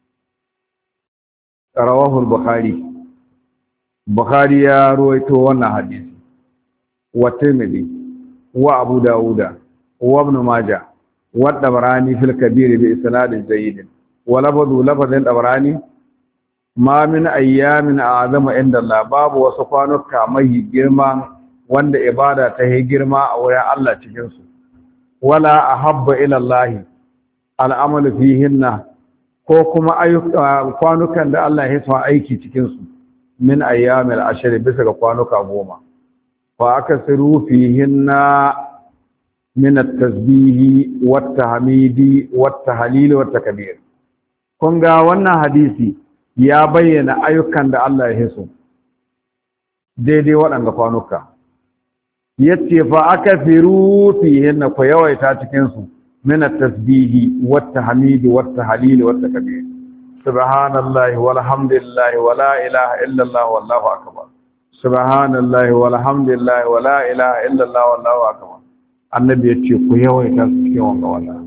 Rawahu al-Bukhari, Bukhari ya ruwaito wannan hadisi, wa Tirmidhi wa Abu Dawuda wa Ibn Majah wa Tabarani fil Kabir bi isnad jayyid. Wa labadu lafazin Tabarani, ma min ayyamin a'zama inda Allah, babu wasu kwanuka mai girma wanda ibada ta yi girma a wurin Allah cikin su, wala ahabba ila Allah al'amalu fihinna, ko kuma ayyuka kwanukan da Allah ya sa aiki cikin su, min ayyamil ashri, bisa ga kwanuka goma. Fa akasiru fihinna min at-tasbih wat-tahmid wat-tahlil wat-takbir. Kun ga wannan hadisi ya bayyana ayyukan da Allah ya so daidai waɗanda kwanuka. Yace fa akasiru fihinna, ku yawaita cikin su min at-tasbih wat-tahmid wat-tahlil wat-takbir. Subhanallahi walhamdulillahi wala ilaha illallah wallahu akbar. Subhanallahi walhamdulillahi wala ilaha illallah wallahu akbar. Annabi yace ku yawaita cikin wanga wannan.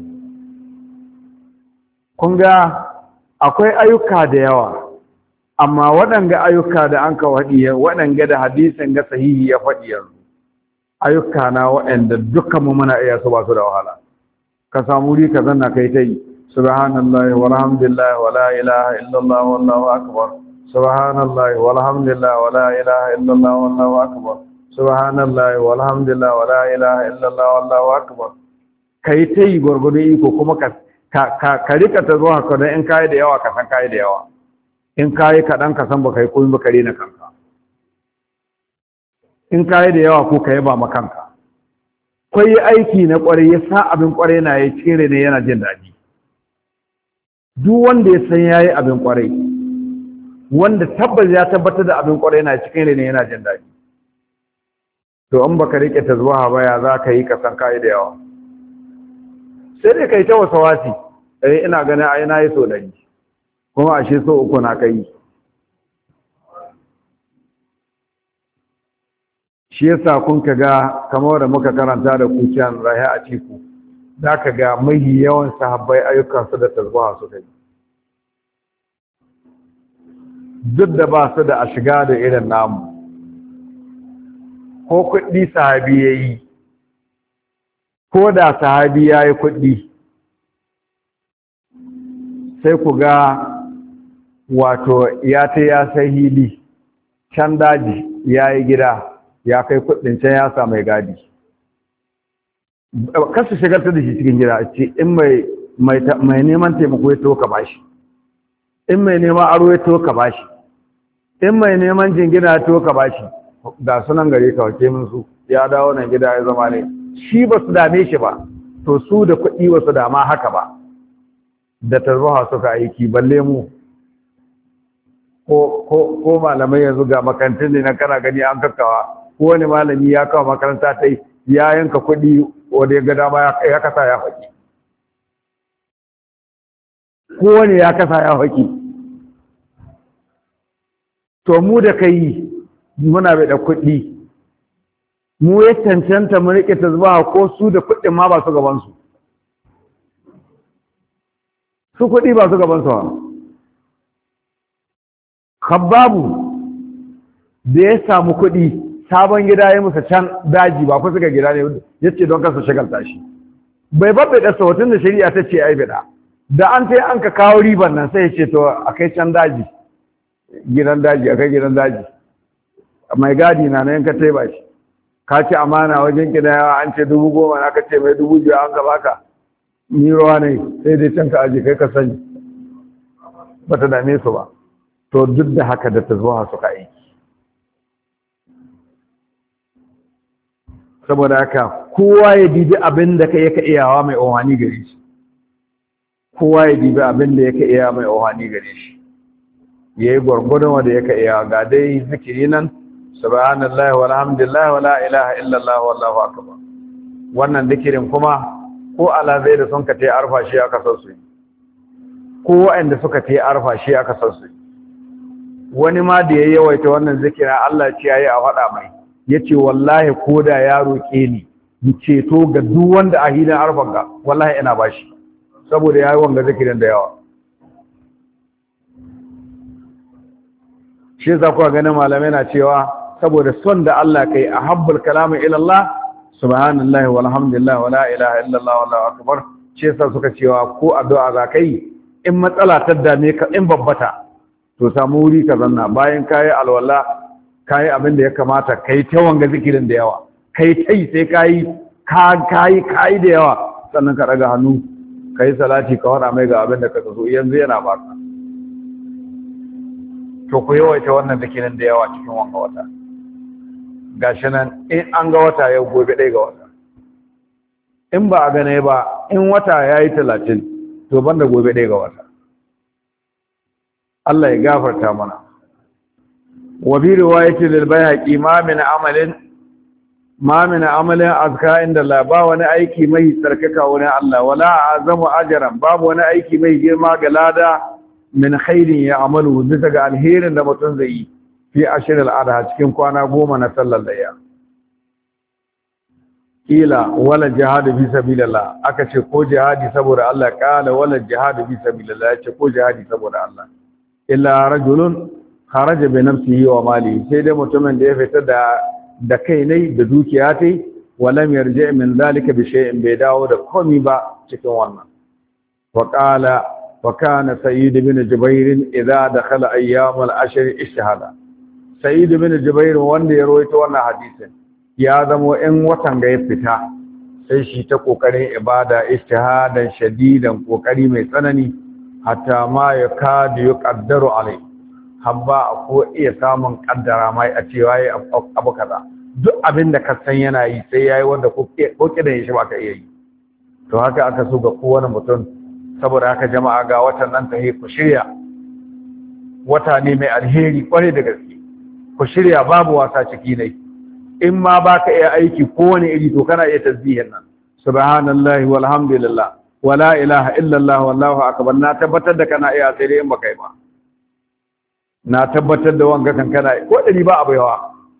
Kun ga akwai ayyuka da yawa, amma waɗanga ayyuka da an ka faɗi, waɗanga da hadisin ga sahihi ya faɗi yanzu, ayyuka na waɗanda dukkan mu muna iya su ba su da wahala. Ka samu ri ka zanna kai ta yi subhanallahi walhamdulillahi wala ilaha illallah wallahu akbar. Subhanallahi walhamdulillahi wala ilaha illallah wallahu akbar. Subhanallahi walhamdulillahi wala ilaha illallah wallahu akbar. Kai ta yi gurgurun iko, kuma ka ka ka rika ta zuwa ka, dan in kai da yawa ka san kai da yawa, in kai kaɗan ka san baka yi komai baka rena kanka, in kai da yawa ko kai ba makanka. Kai aiki na kwarai, ya sa abin kwarai na ya cire ne yana jin daɗi. Duk wanda ya san yayi abin kwarai, wanda tabbas ya tabbatar da abin kwarai na cikin ne yana jin daɗi. to in baka rike tasbaha ba ya za ka yi kasan kai da yawa sai dai kai ta wasawasi eh ina ganin ai na yi so dari kuma ashe so uku na kai shi yasa kun kaga kamar da muka karanta da ku can rahi a ciku zaka ga mahi yawan sahabbai ayyukan su da tasbaha su kai duk da ba su da a shiga da irin namu ko kuɗi sahabi ya yi ko da sahabi ya yi kuɗi sai ku ga wato ya ta ya sai hili can daji ya yi gida ya kai kuɗin can ya sa mai gadi kasu shigarta da shi cikin gida ce in mai neman taimako ya to ka bashi in mai neman aro ya to ka bashi in mai neman jingina ya to ka bashi ga sunan gare ka wace min su ya dawo nan gida ya zama ne shi ba su dame shi ba to su da kuɗi ba su dama haka ba da tarbaha suka aiki balle mu ko ko ko malamai yanzu ga makarantun ne na kana gani an kakkawa ko wani malami ya kawo makaranta ta ya yanka kuɗi wanda ya ga dama ya kasa ya faɗi ko wani ya kasa ya faɗi to mu da kai muna bai da kuɗi mu ya cancanta mu riƙe tasbaha ko su da kuɗin ma ba su gabansu su kuɗi ba su gabansu ba Khabbabu da ya samu kuɗi sabon gida ya musa can daji ba kusa ga gida ne ya ce don kasa shagalta shi bai babbe da sautin da shari'a ta ce ai bida da an sai an ka kawo riban nan sai ya ce to a kai can daji gidan daji a kai gidan daji mai gadi na nan ka taiba shi ka ce amana wajen kidayawa an ce dubu goma na ka ce mai dubu biyu an gaba ka ni rawa ne sai dai can ka aji kai ka sani ba ta dame su ba to duk da haka da ta zuwa suka aiki saboda haka kowa ya dibi abin da kai yaka iyawa mai ohani gare shi kowa ya dibi abin da yaka iyawa mai ohani gare shi yayi gurgurdan wanda yaka iyawa ga dai zikiri nan subhanallahi walhamdulillahi wala ilaha illallah wallahu akbar wannan zikirin kuma ko ala zai da sun ka tayi arfa shi aka san su ko wanda suka tayi arfa shi aka san su wani ma da yayi yawaita wannan zikirin Allah ce yayi a faɗa mai yace wallahi koda ya roke ni in ceto ga duk wanda a hilin arfan ga wallahi ina bashi saboda yayi wanga zikirin da yawa shi za ku ganin malamai na cewa saboda son da Allah kai a habbul kalamu ila Allah subhanallahi walhamdulillah wala ilaha illallah wallahu akbar shi yasa suka cewa ko addu'a za kai in matsala ta dame ka in babbata to samu wuri ka zanna bayan kayi alwala kayi abin da ya kamata kai ta wanga zikirin da yawa kai tai sai kayi ka kayi kayi da yawa sannan ka daga hannu kai salati ka wada mai ga abin da ka so yanzu yana baka to ku yawaita wannan zikirin da yawa cikin wanga wata gashi nan in an ga wata yau gobe ɗaya ga wata in ba a gane ba in wata ya yi talatin to banda gobe ɗaya ga wata Allah ya gafarta mana wa bi riwayati lil bayhaqi ma min amalin ma min amalin azka inda Allah ba wani aiki mai tsarkaka wani Allah wala azamu ajran babu wani aiki mai girma ga lada min khairin ya amalu bisa ga alherin da mutum zai yi fi ashir al'adha cikin kwana goma na sallar layya kila wala jihadu fi sabilillah aka ce ko jihadi saboda Allah kala wala jihadu fi sabilillah ce ko jihadi saboda Allah illa rajulun kharaja bi nafsihi wa mali sai dai mutumin da ya fita da da kai ne da dukiya tai walam yarji min zalika bi shay'in bai dawo da komai ba cikin wannan wa qala wa kana sayyid bin jubair idza dakhala ayyam al-ashr ishtahada sayyid bin jubair wanda ya rawaito wannan hadisin ya zama in watan ga ya fita sai shi ta kokarin ibada ishtihadan shadidan kokari mai tsanani hatta ma ya kadu yuqaddaru alai habba ko iya samun kaddara mai a cewa yayi abu kaza duk abin da ka san yana yi sai yayi wanda ko ko kidan shi ba ka iya yi to haka aka so ga kowane mutum saboda haka jama'a ga watan nan tahi ku shirya wata ne mai alheri kware da gaske ku shirya babu wasa ciki ne in ma baka iya aiki kowane iri to kana iya tasbihin nan subhanallahi walhamdulillah wala ilaha illallah wallahu akbar na tabbatar da kana iya sai dai in baka yi ba na tabbatar da wanga kan kana ko dari ba a baiwa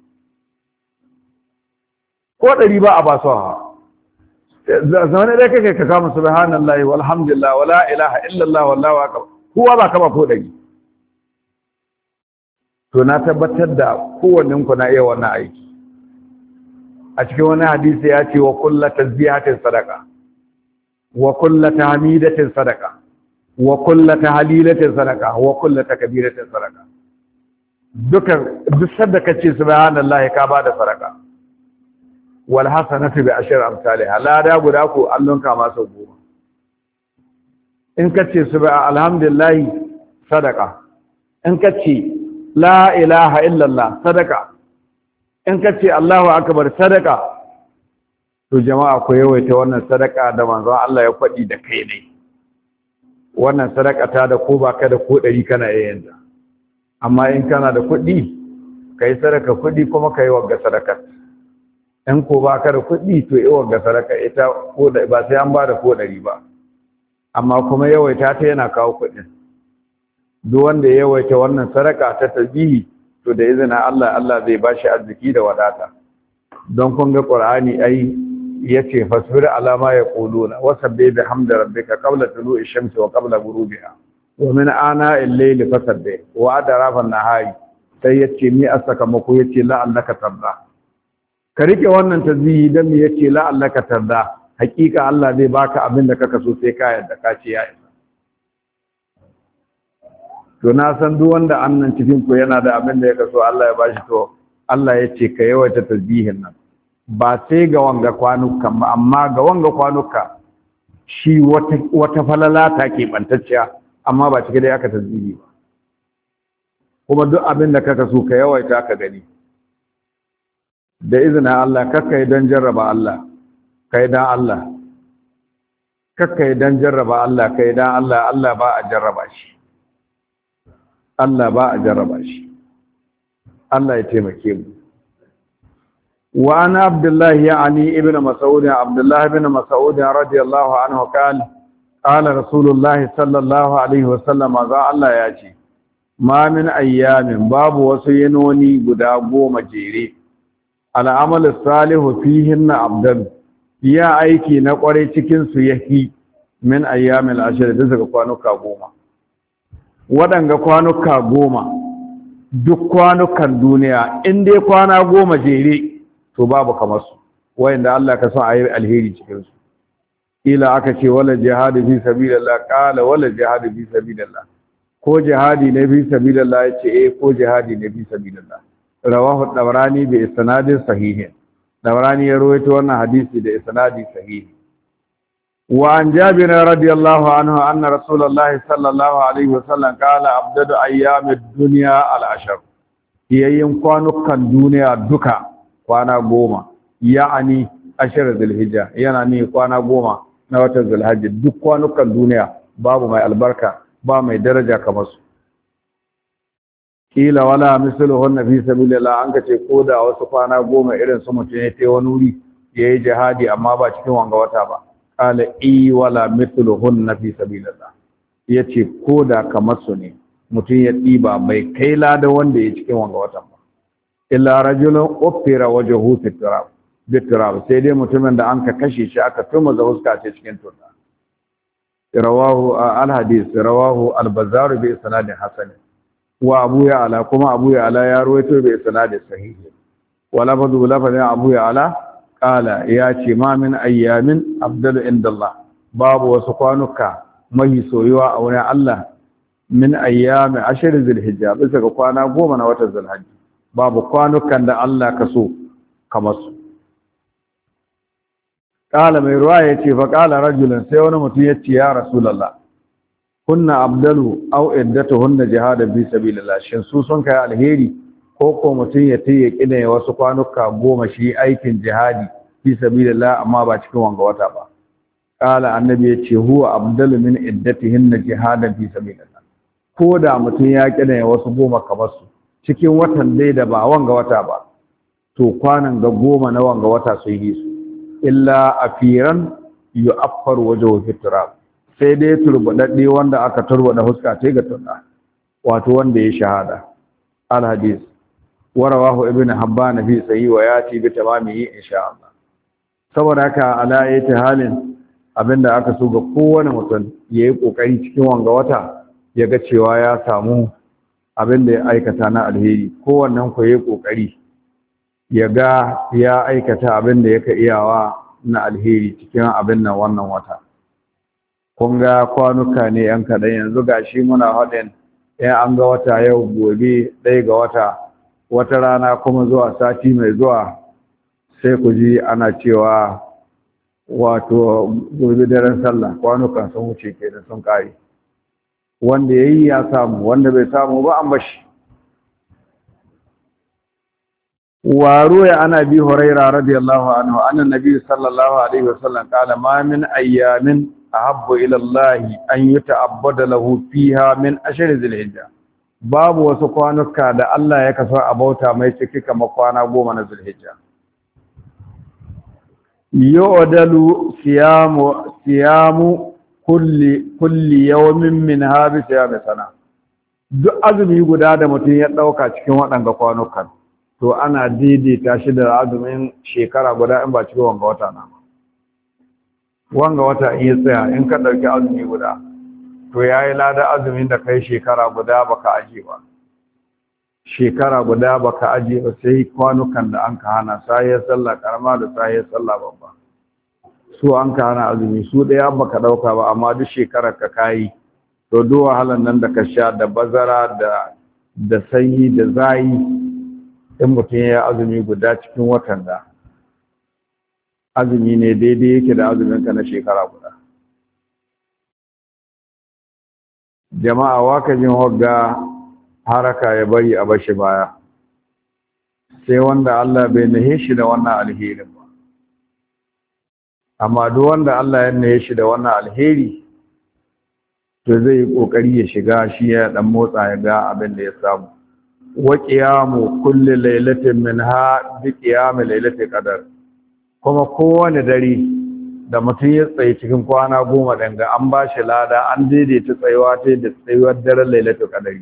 ko dari ba a basuwa zaune dai kake ka kama subhanallahi walhamdulillah wala ilaha illallah wallahu akbar kowa ba ka ba ko dari to na tabbatar da kowannen ku na iya wannan aiki a cikin wani hadisi ya ce wa kullu tasbihatin sadaqa wa kullu tahmidatin sadaqa wa kullu tahlilatin sadaqa wa kullu takbiratin sadaqa dukan duk sadda kace subhanallahi ka bada sadaqa wal hasanatu bi ashri amsalha lada guda ko allon ka ma sau goma in kace subhana alhamdulillah sadaqa in kace la ilaha illallah sadaqa in kace Allahu akbar sadaqa to jama'a ku yawaita wannan sadaka da manzon Allah ya faɗi da kai ne wannan sadaka ta da ko baka da ko ɗari kana yayin amma in kana da kuɗi kai sadaka kuɗi kuma kai wagga sadaka in ko baka da kuɗi to yi wagga sadaka ita ko da ba sai an ba da ko ɗari ba amma kuma yawaita ta yana kawo kuɗin duk wanda ya yawaita wannan sadaka ta tasbihi to da izinin Allah Allah zai bashi arziki da wadata don kun ga Qur'ani ai yace fasbir ala ma yaquluna wasabbih bihamdi rabbika qabla tulu'i shamsi wa qabla ghurubiha wa min ana al-layli fasabbih wa adrafa an-nahari sai yace mi asaka mako yace la annaka tarda ka rike wannan tasbihi dan mi yace la annaka tarda hakika Allah zai baka abin da kaka so sai ka yarda ka ce ya isa to na san duk wanda annan cikin ku yana da abin da ya kaso Allah ya bashi to Allah yace ka yawaita tasbihin nan ba sai ga wanga kwanukan ba amma ga wanga kwanuka shi wata wata falala ta ke bantacciya amma ba cike da aka tasbihi ba kuma duk abin da kaka so ka yawaita ka gani da izinin Allah kakkai don jarraba Allah kai dan Allah kakkai don jarraba Allah kai dan Allah Allah ba a jarraba shi Allah ba a jarraba shi Allah ya taimake mu wa ana abdullahi yani ibn mas'ud abdullah ibn mas'ud radiyallahu anhu qala qala rasulullahi sallallahu alaihi wasallam za Allah ya ce ma min ayyamin babu wasu yanoni guda goma jere al'amal salihu fihinna abdan ya aiki na kware cikin su yahi min ayyamil ashir da daga kwanuka goma waɗanga kwanuka goma duk kwanukan duniya in dai kwana goma jere to babu kamar su wayanda Allah ka son ayi alheri cikin su ila aka ce wala jihadu fi sabilillah qala wala jihadu fi sabilillah ko jihadi ne fi sabilillah yace eh ko jihadi ne fi sabilillah rawahu dabrani bi isnadin sahih dabrani ya rawaito wannan hadisi da isnadi sahih وعن جابر رضي الله عنه أن رسول الله صلى الله عليه وسلم قال أبدد أيام الدنيا العشر هي يمكن كان دنيا دكا وانا غوما يعني عشر ذي الحجة يعني وانا غوما نوات ذي الحجة دك وانا كان دنيا باب ما البركة باب ما درجة كمس قيل ولا مثلهن في سبيل الله أنك تقول وسفانا غوما إذن سمتين تيوانولي يهي جهادي أما با cikin wanga wata ba qala i wala mithluhunna fi sabilillah yace koda kamar su ne mutun ya diba bai kai lada wanda ya cikin wanga watan ba illa rajulun uffira wajhu fi turab bi turab sai dai mutumin da anka kashe shi aka tuma da huska ce cikin turda rawahu al hadith rawahu al bazzar bi sanadin hasan wa abu ya'la kuma abu ya'la ya rawaito bi sanadin sahih wala fadu lafadin abu ya'la Kala ya ce ma min ayyamin abdalu indallah babu wasu kwanuka mai soyuwa a wurin Allah min ayyamin ashirin zulhijja bisa ga kwana goma na watan zulhajji babu kwanukan da Allah ka so kamar su kala mai ruwa ya ce fa kala rajulun sai wani mutum ya ce ya rasulullah kunna abdalu aw iddatuhunna jihadan fi sabilillah shin su sun kai alheri ko ko mutum ya taye kine wasu kwanuka goma shi aikin jihadi fi sabilillah amma ba cikin wanga wata ba kala annabi ya ce huwa abdalu min iddatihinna jihadan fi sabilillah ko da mutum ya kine wasu goma kamar su cikin watan dai da ba wanga wata ba to kwanan ga goma na wanga wata sun yi su illa afiran yu'affar wajhu fitra sai dai turbadadde wanda aka turbada huska tai ga tunna wato wanda ya shahada al hadith warawahu ibn habban fi sahih wa yati bi tamamihi insha Allah saboda haka ala ayati halin abinda aka so ga kowane mutum yayi kokari cikin wanga wata ya ga cewa ya samu abinda ya aikata na alheri kowannen ku yayi kokari ya ga ya aikata abinda yake iyawa na alheri cikin abin nan wannan wata kun ga kwanuka ne yan kadan yanzu gashi muna hadin eh an ga wata yau gobe ɗaya ga wata wata rana kuma zuwa sati mai zuwa sai ku ji ana cewa wato gobe daren sallah kwanukan sun wuce kenan sun kare wanda yayi ya samu wanda bai samu ba an bashi waro ya ana bi huraira radiyallahu anhu anna nabi sallallahu alaihi wasallam qala ma min ayyamin ahabbu ila Allah an yuta'abbada lahu fiha min ashri dhil-hijja babu wasu kwanuka da Allah ya kaso a bauta mai ciki kamar kwana goma na Zulhijja yu'dalu siyamu siyamu kulli kulli yawmin min hadhi siyam sana duk azumi guda da mutum ya dauka cikin waɗanga kwanukan to ana daidaita shi da azumin shekara guda in ba cikin wanga wata na wanga wata in ya tsaya in ka dauki azumi guda to yayi lada azumin da kai shekara guda baka aje ba shekara guda baka aje ba sai kwanukan da an ka hana sai sallah karama da sai sallah babba su an ka hana azumi su daya baka dauka ba amma duk shekarar ka kai to duk wahalan nan da ka sha da bazara da da sanyi da zayi in mutum ya azumi guda cikin watan da azumi ne daidai yake da azumin ka na shekara guda jama'a waka jin wagga haraka ya bari a bashi baya sai wanda Allah bai nahe shi da wannan alherin ba amma duk wanda Allah ya nahe shi da wannan alheri to zai yi kokari ya shiga shi ya dan motsa ya ga abin da ya samu wa qiyamu kulli lailatin minha bi qiyam lailatul qadar kuma kowane dare da mutum ya tsaye cikin kwana goma danga an ba shi lada an daidaita tsayuwa ta da tsayuwar daren lailatul qadari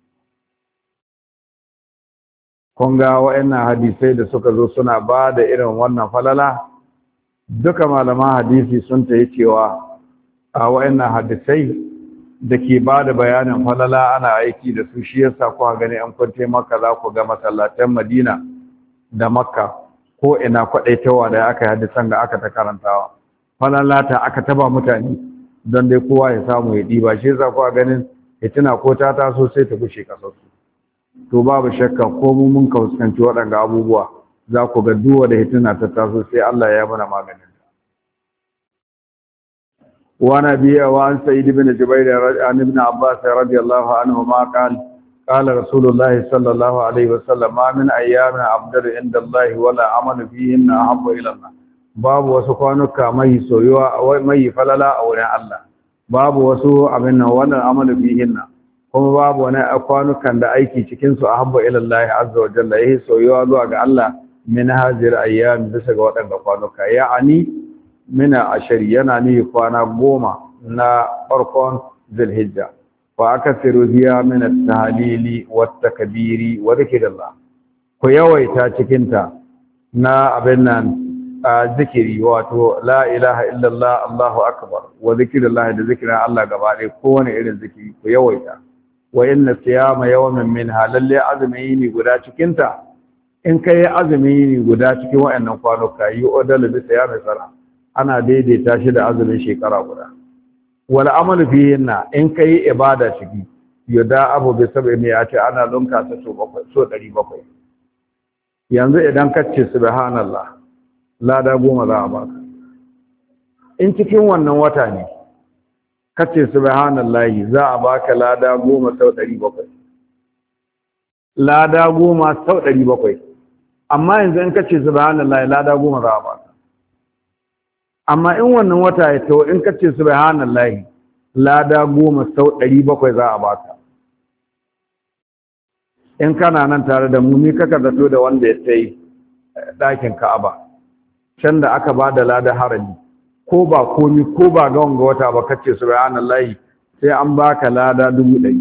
kun ga wa'annan hadisai da suka zo suna ba da irin wannan falala duka malaman hadisi sun ta yi cewa a wa'annan hadisai da ke ba da bayanin falala ana aiki da su shi yasa kuka gani an kwante maka za ku ga masallatan madina da makka ko ina kwaɗaitawa da aka yi hadisan da aka ta karantawa falalata aka taba mutane don dai kowa ya samu ya ɗiba shi yasa kuka ganin hitina ko ta taso sai ta gushe kasarsu to babu shakka ko mu mun kauskanci waɗanga abubuwa za ku ga duwa da hitina ta taso sai Allah ya mana maganin ta wa nabiyya wa an sayyid ibn jubair an ibn abbas radiyallahu anhu ma qala qala rasulullahi sallallahu alaihi wasallam ma min ayyamin afdalu inda Allah wala amalu fihinna ahabbu ila Allah babu wasu kwanuka mai soyuwa mai falala a wurin Allah babu wasu abin nan wannan amalu fihinna kuma babu wani kwanukan da aiki cikin su ahabbu ila Allah azza wa jalla yayi soyuwa zuwa ga Allah min hazir ayyam bisa ga waɗanda kwanuka ya'ani mina ashari yana ni kwana goma na farkon zulhijja wa akasiru biya min at-tahlili wat-takbiri wa dhikrillah ku yawaita cikin ta na abin nan zikiri wato la ilaha illallah Allahu akbar wa dhikrillah da zikirin Allah gaba ɗaya kowane irin zikiri ku yawaita wa inna siyama yawmin minha lalle azumi ne guda cikin ta in kai azumi ne guda cikin wayannan kwanuka yi odalu bi siyami sala ana daidaita shi da azumin shekara guda wal amalu fihinna in kai ibada ciki yuda abu bi sab'i ya ce ana lunka ta so bakwai so ɗari bakwai yanzu idan ka ce subhanallah lada goma za a baka in cikin wannan wata ne kace subhanallahi za a baka lada goma sau ɗari bakwai lada goma sau ɗari bakwai amma yanzu in kace subhanallahi lada goma za a baka amma in wannan wata ya tawo in kace subhanallahi lada goma sau ɗari bakwai za a baka in kana nan tare da mu ni kaka zato da wanda ya tayi ɗakin Ka'aba can da aka ba da lada harami ko ba komi ko ba ga wanga wata ba kace subhanallahi sai an baka lada dubu ɗari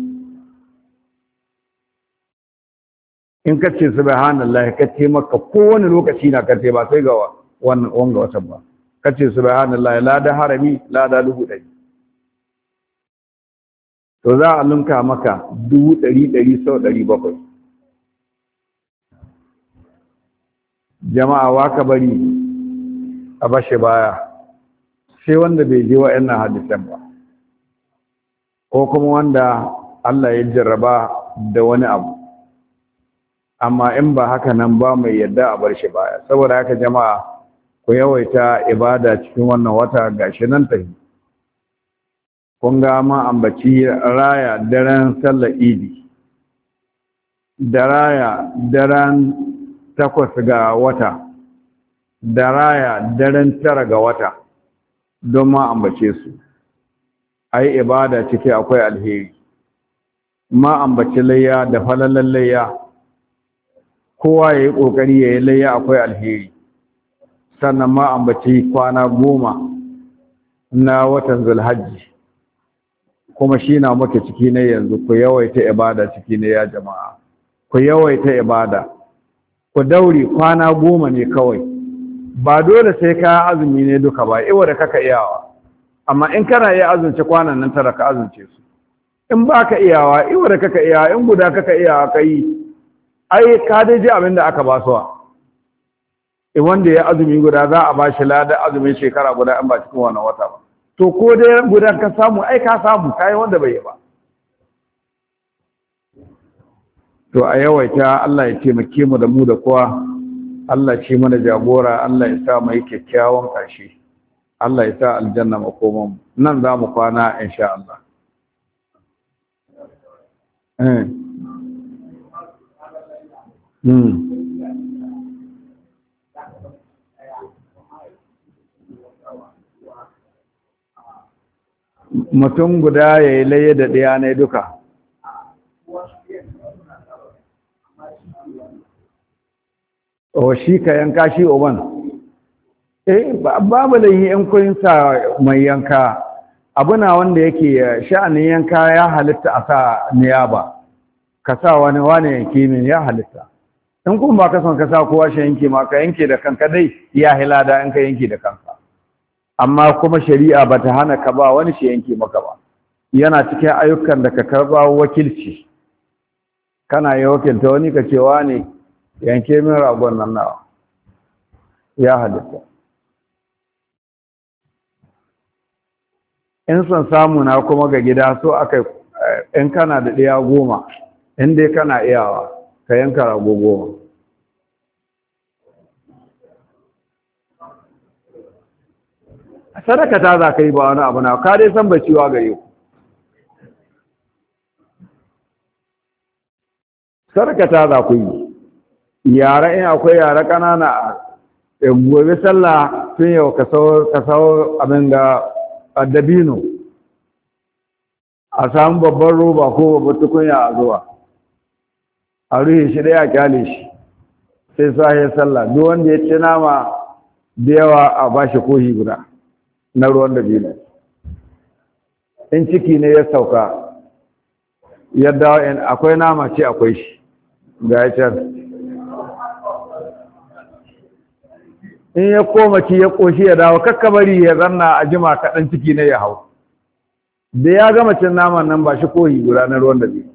in kace subhanallahi kace maka kowane lokaci na kace ba sai ga wannan wanga wata ba kace subhanallahi lada harami lada dubu ɗari to za a lunka maka dubu ɗari ɗari sau ɗari bakwai jama'a waka bari a bashe baya sai wanda bai je wa'annan hadisan ba ko kuma wanda Allah ya jarraba da wani abu amma in ba haka nan ba mai yadda a bar shi baya saboda haka jama'a ku yawaita ibada cikin wannan wata gashi nan tafi kun ga ma ambaci raya daren sallar idi da raya daren takwas ga wata da raya daren tara ga wata don ma ambace su ai ibada cike akwai alheri ma ambaci layya da falalan layya kowa yayi kokari yayi layya akwai alheri sannan ma ambaci kwana goma na watan zulhajji kuma shi na muke ciki ne yanzu ku yawaita ibada ciki ne ya jama'a ku yawaita ibada ku dauri kwana goma ne kawai ba dole sai ka azumi ne duka ba iwa da kaka iyawa amma in kana iya azumce kwanan nan tara ka azumce su in baka iyawa iwa da kaka iyawa in guda kaka iyawa kai ai ka dai ji abin da aka ba su in wanda ya azumi guda za a ba shi lada azumin shekara guda in ba cikin wannan wata ba to ko dai gudan ka samu ai ka samu kai wanda bai yi ba to a yawaita Allah ya taimake mu da mu da kowa Allah ce mana jagora Allah ya sa mu yi kyakkyawan ƙarshe Allah ya sa aljanna makoman mu nan za mu kwana insha Allah eh hmm mutum guda ya yi laye da ɗaya ne duka o shi ka yanka shi oban eh babu laihi in kun sa mai yanka abuna wanda yake sha'anin yanka ya halitta a sa niyaba ka sa wani wani yanke min ya halitta in kun ba ka son ka sa kowa shi yanke ma ka yanke da kanka dai ya hilada in ka yanke da kanka amma kuma shari'a ba ta hana ka ba wani shi yanke maka ba yana cikin ayyukan da ka karba wakilci kana yi wakilta wani ka cewa ne yanke min ragon nan nawa ya halitta in son samu na kuma ga gida so aka in kana da ɗaya goma in dai kana iyawa ka yanka rago goma sadaka ta za ka yi ba wani abu na ka dai san bai ciwa gare ku sadaka ta za ku yi yara in akwai yara ƙanana a gobe sallah tun yau ka sau abin da addabino a samu babban roba ko babban tukunya a zuwa a ruhe shi ɗaya kyale shi sai sahe sallah duk wanda ya ci nama da yawa a ba shi kohi guda na ruwan dabino in ciki ne ya sauka yadda in akwai nama ce akwai shi ga ya can in ya koma ki ya koshi ya dawo kakkabari ya zanna a jima kaɗan ciki ne ya hau da ya gama cin naman nan ba shi kohi guda na ruwan dabino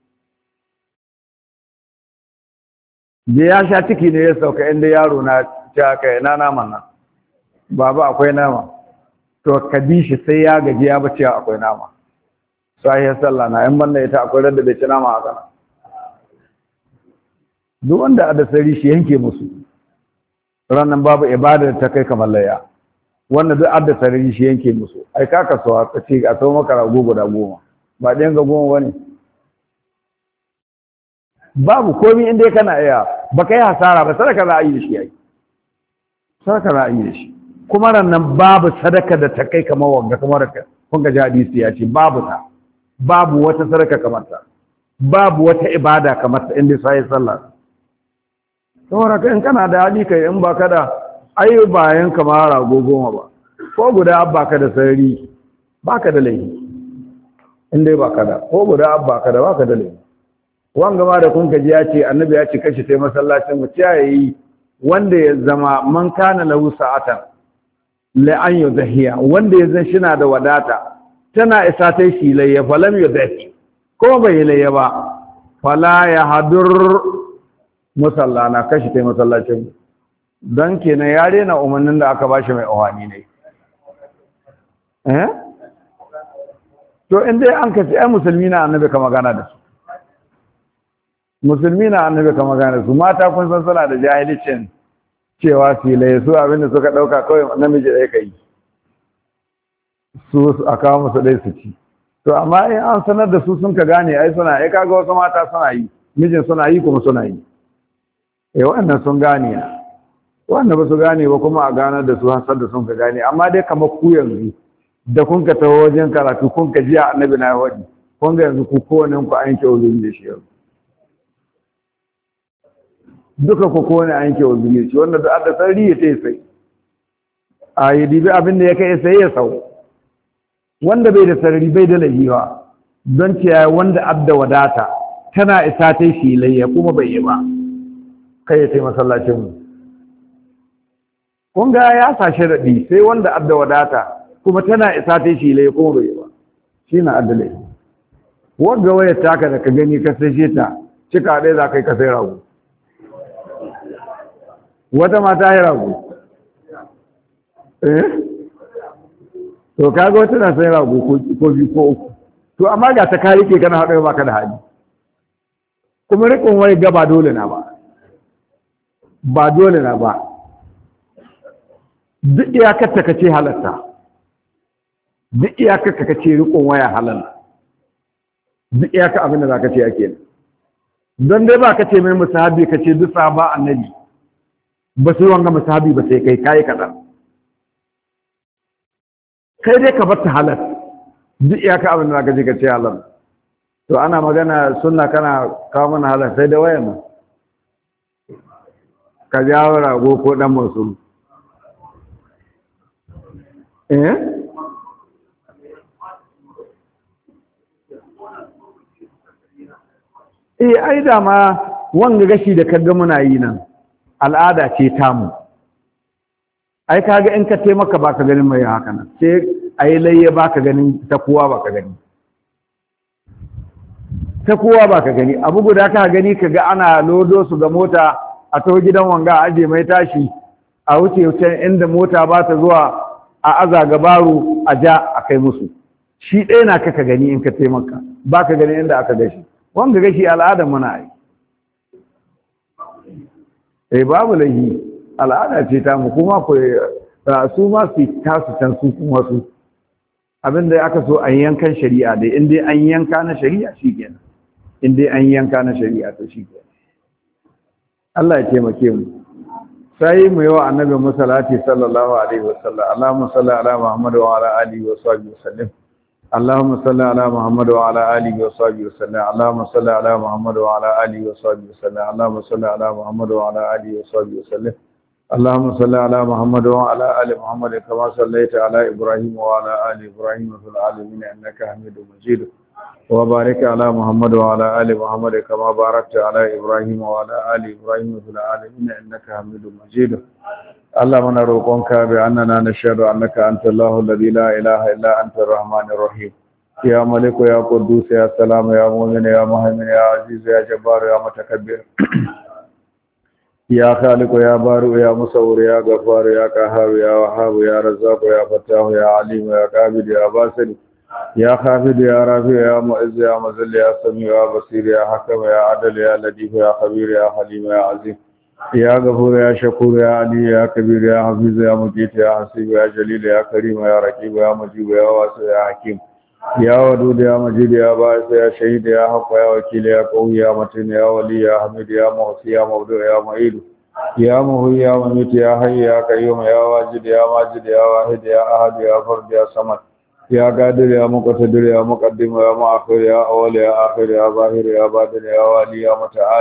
da ya sha ciki ne ya sauka inda yaro na ta kai na naman nan baba akwai nama to ka bi shi sai ya gaji ya bace akwai nama sai ya sallah na in banda ita akwai randa bai ci nama haka nan duk wanda a da sari shi yanke musu ranan babu ibada ta kai kamar laya wanda duk adda sari shi yanke musu ai ka kasuwa ka ce a sau maka rago guda goma ba ɗayan ga goma wani babu komi inda kana iya ba ka yi hasara ba sadaka za a yi da shi yayi sadaka za a yi da shi kuma nan babu sadaka da ta kai kamar wanga kamar kun ga hadisi ya ce babu ta babu wata sadaka kamar ta babu wata ibada kamar ta inda sai sallah saboda kai in kana da hali kai in baka da ai bayan kamar rago goma ba ko guda abba ka da sarari baka da laifi in dai baka da ko guda abba ka da baka da laifi wanga ma da kun kaji ya ce annabi ya ce kashi sai masallacin mu yayi wanda ya zama man kana lahu sa'atan la an yudhiya wanda ya zan shina da wadata tana isa tai shi layya falam yudhi ko bai layya ba fala ya hadur musallana kashi tai masallacin dan kenan ya rena umarnin da aka bashi mai awani ne eh to inda an kace ai musulmi na annabi ka magana da su musulmi na annabi ka magana su mata kun san suna da jahilcin cewa filai su abinda suka dauka kawai namiji ɗaya kai su a kawo musu ɗaya su ci to amma in an sanar da su sun ka gane ai suna ai kaga wasu mata suna yi mijin suna yi kuma suna yi eh wannan sun gane wannan ba su gane ba kuma a ganar da su hasar da sun ka gane amma dai kamar ku yanzu da kun ka taho wajen karatu kun ka ji annabi na wadi kun ga yanzu ku kowane ku an yanke uzuri da shi yanzu duka ku kowane an yanke uzuri da shi wanda da adda sarri ya tai sai a yi dibi abin da ya kai sai ya sau wanda bai da sarri bai da lahiwa don ce wanda adda wadata tana isa ta shi layya kuma bai yi ba kai ya tai masallacin mu kun ga ya sa sharaɗi sai wanda adda wadata kuma tana isa ta shi layya kuma bai yi ba shi na adda laifi wanda wayar taka da ka gani ka sai ta cika ɗaya za ka yi ka sai rago wata mata ya rago eh to kaga wata na sai rago ko biyu ko uku to amma ga ta kari ke kana haɗa ba ka da hali kuma rikon wai ga ba dole na ba ba dole na ba duk iyakar ta kace halatta duk iyakar ka kace rikon waya halal duk iyakar abin da za ka ce ake don dai ba ka ce mai musahabi ka ce duk sahaba annabi ba su wanga musahabi ba sai kai kai kaɗan kai dai ka bata halal duk iyaka abin da zaka je ka ce halal to ana magana sunna kana kawo mana halal sai da wayan mu ka jawo rago ko dan musul eh eh ai da ma wanga gashi da kaga muna yi nan al'ada ce tamu ai kaga in ka taimaka baka ganin mai haka nan sai ai layya baka ganin ta kowa baka gani ta kowa baka gani abu guda ka gani kaga ana lodo su ga mota a taho gidan wanga aje mai tashi a wuce wucen inda mota ba ta zuwa a aza gabaru a ja a kai musu shi ɗaya na kaka gani in ka taimaka baka gani inda aka gashi wanga gashi al'adar muna yi eh babu lahi al'ada ce ta mu kuma ku su ma su tasu can su kuma su abinda aka so an yankan shari'a dai in dai an yanka na shari'a shikenan in dai an yanka na shari'a to shikenan Allah ya taimake mu sai mu yi wa annabi musallati sallallahu alaihi wasallam Allahumma salli ala Muhammad wa ala alihi wa sahbihi wasallam اللهم صل على محمد وعلى اله وصحبه وسلم اللهم صل على محمد وعلى اله وصحبه وسلم اللهم صل على محمد وعلى اله وصحبه وسلم اللهم صل على محمد وعلى ال محمد كما صليت على ابراهيم وعلى ال ابراهيم في العالمين انك حميد مجيد وبارك على محمد وعلى ال محمد كما باركت على ابراهيم وعلى ال ابراهيم في العالمين انك حميد مجيد اللهم نروقك بأننا نشهد أنك أنت الله الذي لا إله إلا أنت الرحمن الرحيم يا ملك يا قدوس يا سلام يا مؤمن يا مهيمن يا عزيز يا جبار يا متكبر يا خالق يا بارئ يا مصور يا غفار يا قهار يا وهاب يا رزاق يا فتاح يا عليم يا قابل يا باسل يا خافض يا رافع يا معز يا مذل يا سميع يا بصير يا حكم يا عدل يا لطيف يا خبير يا حليم يا عظيم يا غفور يا شكور يا علي يا كبير يا حفيظ يا مجيد يا حسيب يا جليل يا كريم يا رقيب يا مجيب يا واسع يا حكيم يا ودود يا مجيد يا باعث يا شهيد يا حق يا وكيل يا قوي يا متين يا ولي يا حميد يا محصي يا مبدع يا معيد يا مهي يا مميت يا حي يا قيوم يا واجد يا ماجد يا واحد يا احد يا فرد يا صمد يا قادر يا مقتدر يا مقدم يا مؤخر يا اول يا اخر يا ظاهر يا باطن يا والي يا متعالي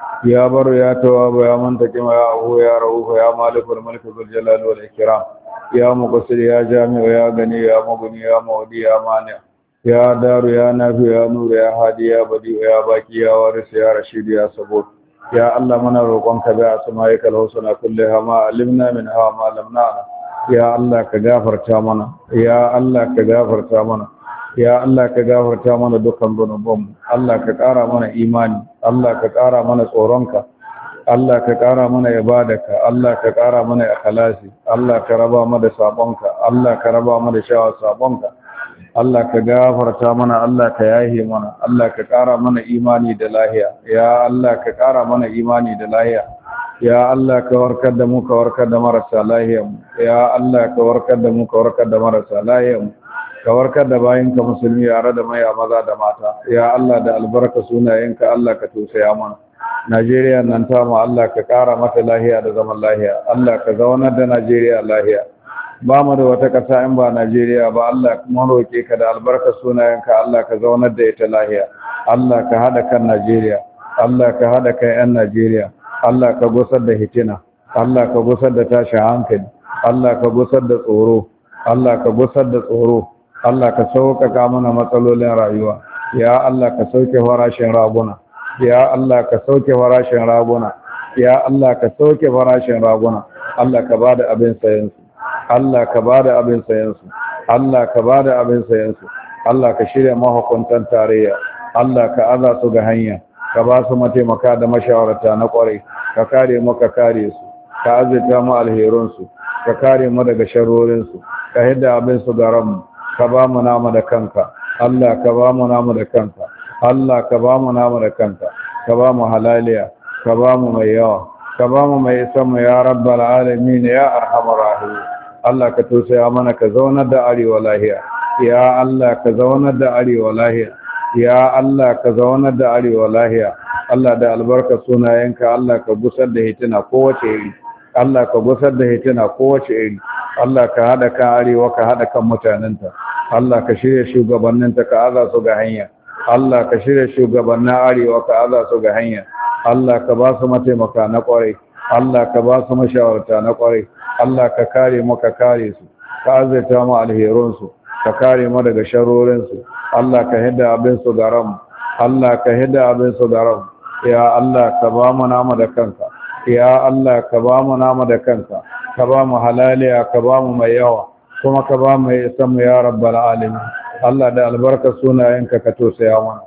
ya baro ya tawwab ya muntakim ya abu ya rauf ya malikul mulk bil jalali wal ikram ya muqassid ya jami' ya gani ya mughni ya mawdi ya mani ya daru ya nafi ya nur ya hadi ya badi ya baki ya waris ya rashid ya sabur ya Allah muna roƙonka bi asma'ikal husna kulliha ma alimna minha ma lam na'lam ya Allah ka gafarta mana ya Allah ka gafarta mana ya Allah ka gafarta mana dukkan zunubanmu Allah ka ƙara mana imani Allah ka ƙara mana tsoronka Allah ka ƙara mana ibadaka Allah ka ƙara mana ikhlasi Allah ka raba mu da sabonka Allah ka raba mu da shawar sabonka Allah ka gafarta mana Allah ka yahe mana Allah ka ƙara mana imani da lahiya ya Allah ka ƙara mana imani da lahiya ya Allah ka warkar da mu ka warkar da marasa lahiya ya Allah ka warkar da mu ka warkar da marasa lahiya ka warkar da bayinka musulmi yare da mai maza da mata ya Allah da albarka sunayenka Allah ka tausaya mana Najeriya nan ta mu Allah ka ƙara mata lahiya da zaman lahiya Allah ka zaunar da Najeriya lahiya ba mu da wata ƙasa in ba Najeriya ba Allah mun roke ka da albarka sunayenka Allah ka zaunar da ita lahiya Allah ka hada kan Najeriya Allah ka hada kan 'yan Najeriya Allah ka gusar da hitina Allah ka gusar da tashin hankali Allah ka gusar da tsoro Allah ka gusar da tsoro Allah ka sauƙaƙa mana matsalolin rayuwa ya Allah ka sauke farashin raguna ya Allah ka sauke farashin raguna ya Allah ka sauke farashin raguna Allah ka bada abin sayan su Allah ka bada abin sayan su Allah ka bada abin sayan su Allah ka shirya mahukuntan tarayya Allah ka aza su ga hanya ka ba su mataimaka da mashawarta na kwarai ka kare mu ka kare su ka azurta mu alherun su ka kare mu daga sharorin su ka hidda abin su garan mu ka ba mu nama da kanka Allah ka ba mu nama da kanka Allah ka ba mu nama da kanka ka ba mu halaliya ka ba mu mai yawa ka ba mu mai isa mu ya rabbal alamin ya arhamar rahim Allah ka tausaya mana ka zaunar da arewa lahiya ya Allah ka zaunar da arewa lahiya ya Allah ka zaunar da arewa lahiya Allah da albarka sunayenka Allah ka gusar da hitina kowace iri Allah ka gusar da hitina kowace iri Allah ka hada kan arewa ka hada kan mutanenta Allah ka shirya shugabanninta ka aza su ga hanya Allah ka shirya shugabannin arewa ka aza su ga hanya Allah ka ba su mataimaka na kwarai Allah ka ba su mashawarta na kwarai Allah ka kare mu ka kare su ka azaita mu alherun su ka kare mu daga sharorin su Allah ka hidda abin su garam Allah ka hidda abin su garam ya Allah ka ba mu nama da kanka ya Allah ka ba mu nama da kanka ka ba mu halaliya ka ba mu mai yawa kuma ka ba mu isa mu ya rabbal alamin Allah da albarka sunayenka ka tosaya mana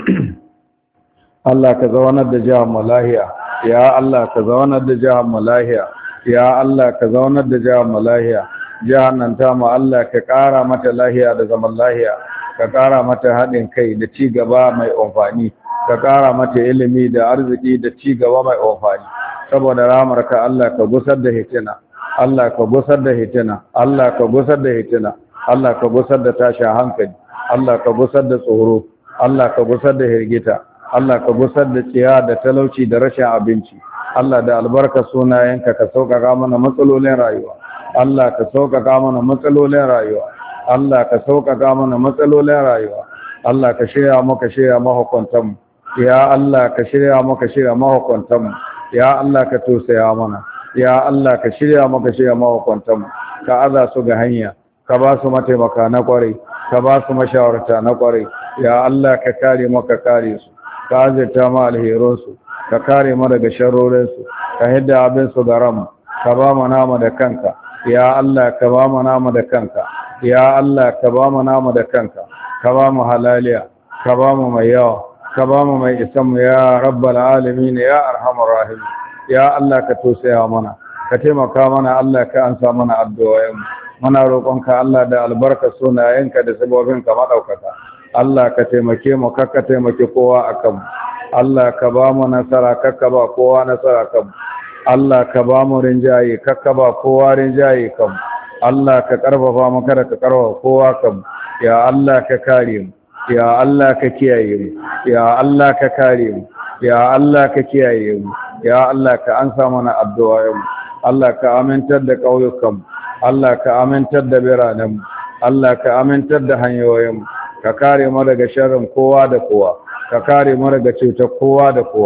Allah ka zaunar da jihar mu lahiya ya Allah ka zaunar da jihar mu lahiya ya Allah ka zaunar da jihar mu lahiya jihar nan ta mu Allah ka ƙara mata lahiya da zaman lahiya ka ƙara mata haɗin kai da ci gaba mai amfani ka ƙara mata ilimi da arziki da ci gaba mai amfani saboda ramarka Allah ka gusar da hitina Allah ka gusar da hitina Allah ka gusar da hitina Allah ka gusar da tashin hankali Allah ka gusar da tsoro Allah ka gusar da hirgita Allah ka gusar da tsiya da talauci da rashin abinci Allah da albarka sunayenka ka sauƙaƙa mana matsalolin rayuwa Allah ka sauƙaƙa mana matsalolin rayuwa Allah ka sauƙaƙa mana matsalolin rayuwa Allah ka shirya maka shirya mahukuntanmu ya Allah ka shirya maka shirya mahukuntanmu ya Allah ka tosaya mana ya Allah ka shirya maka shirya mahukuntanmu ka aza su ga hanya ka ba su mataimaka na kwarai ka ba su mashawarta na kwarai ya Allah ka kare maka kare su ka azurta ma alherunsu ka kare mu daga sharorinsu ka hidda abin su garam ka ba mu nama da kanka ya Allah ka ba mu nama da kanka ya Allah ka ba mu nama da kanka ka ba mu halaliya ka ba mu mai yawa ka ba mu mai isan mu ya rabbal alamin ya arhamar rahim ya Allah ka tosaya mana ka taimaka mana Allah ka ansa mana addu'o'in muna roƙonka Allah da albarka sunayenka da sabobinka madaukaka Allah ka taimake mu ka taimake kowa akan Allah ka ba mu nasara kakka ba kowa nasara kan Allah ka ba mu rinjaye kakka ba kowa rinjaye kan Allah ka karfafa mu kada ka karfafa kowa kan ya Allah ka kare mu ya Allah ka kiyaye mu ya Allah ka kare mu ya Allah ka kiyaye mu ya Allah ka ansa mana addu'o'in mu Allah ka amintar da kauyukan Allah ka amintar da biranen mu Allah ka amintar da hanyoyin mu ka kare mu daga sharrin kowa da kowa ka kare mu daga cutar kowa da kowa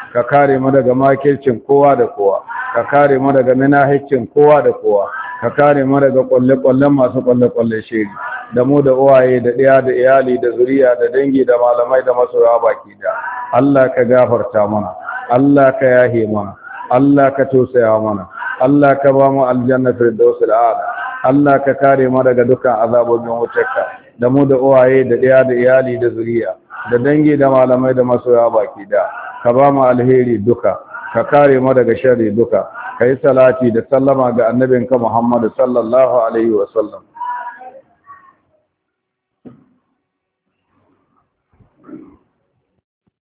ka kare mu daga makircin kowa da kowa ka kare mu daga minahicin kowa da kowa ka kare mu daga kwalle-kwallen masu kwalle-kwalle shiri da mu da uwaye da ɗaya da iyali da zuriya da dangi da malamai da masoya baki da Allah ka gafarta mana Allah ka yahe mana Allah ka tausaya mana Allah ka ba mu aljanna firdausul a'la Allah ka kare mu daga dukkan azabobin wutarka da mu da uwaye da ɗaya da iyali da zuriya da dangi da malamai da masoya baki da ka ba mu alheri duka ka kare mu daga sharri duka kai salati da sallama ga annabinka Muhammad sallallahu alaihi wasallam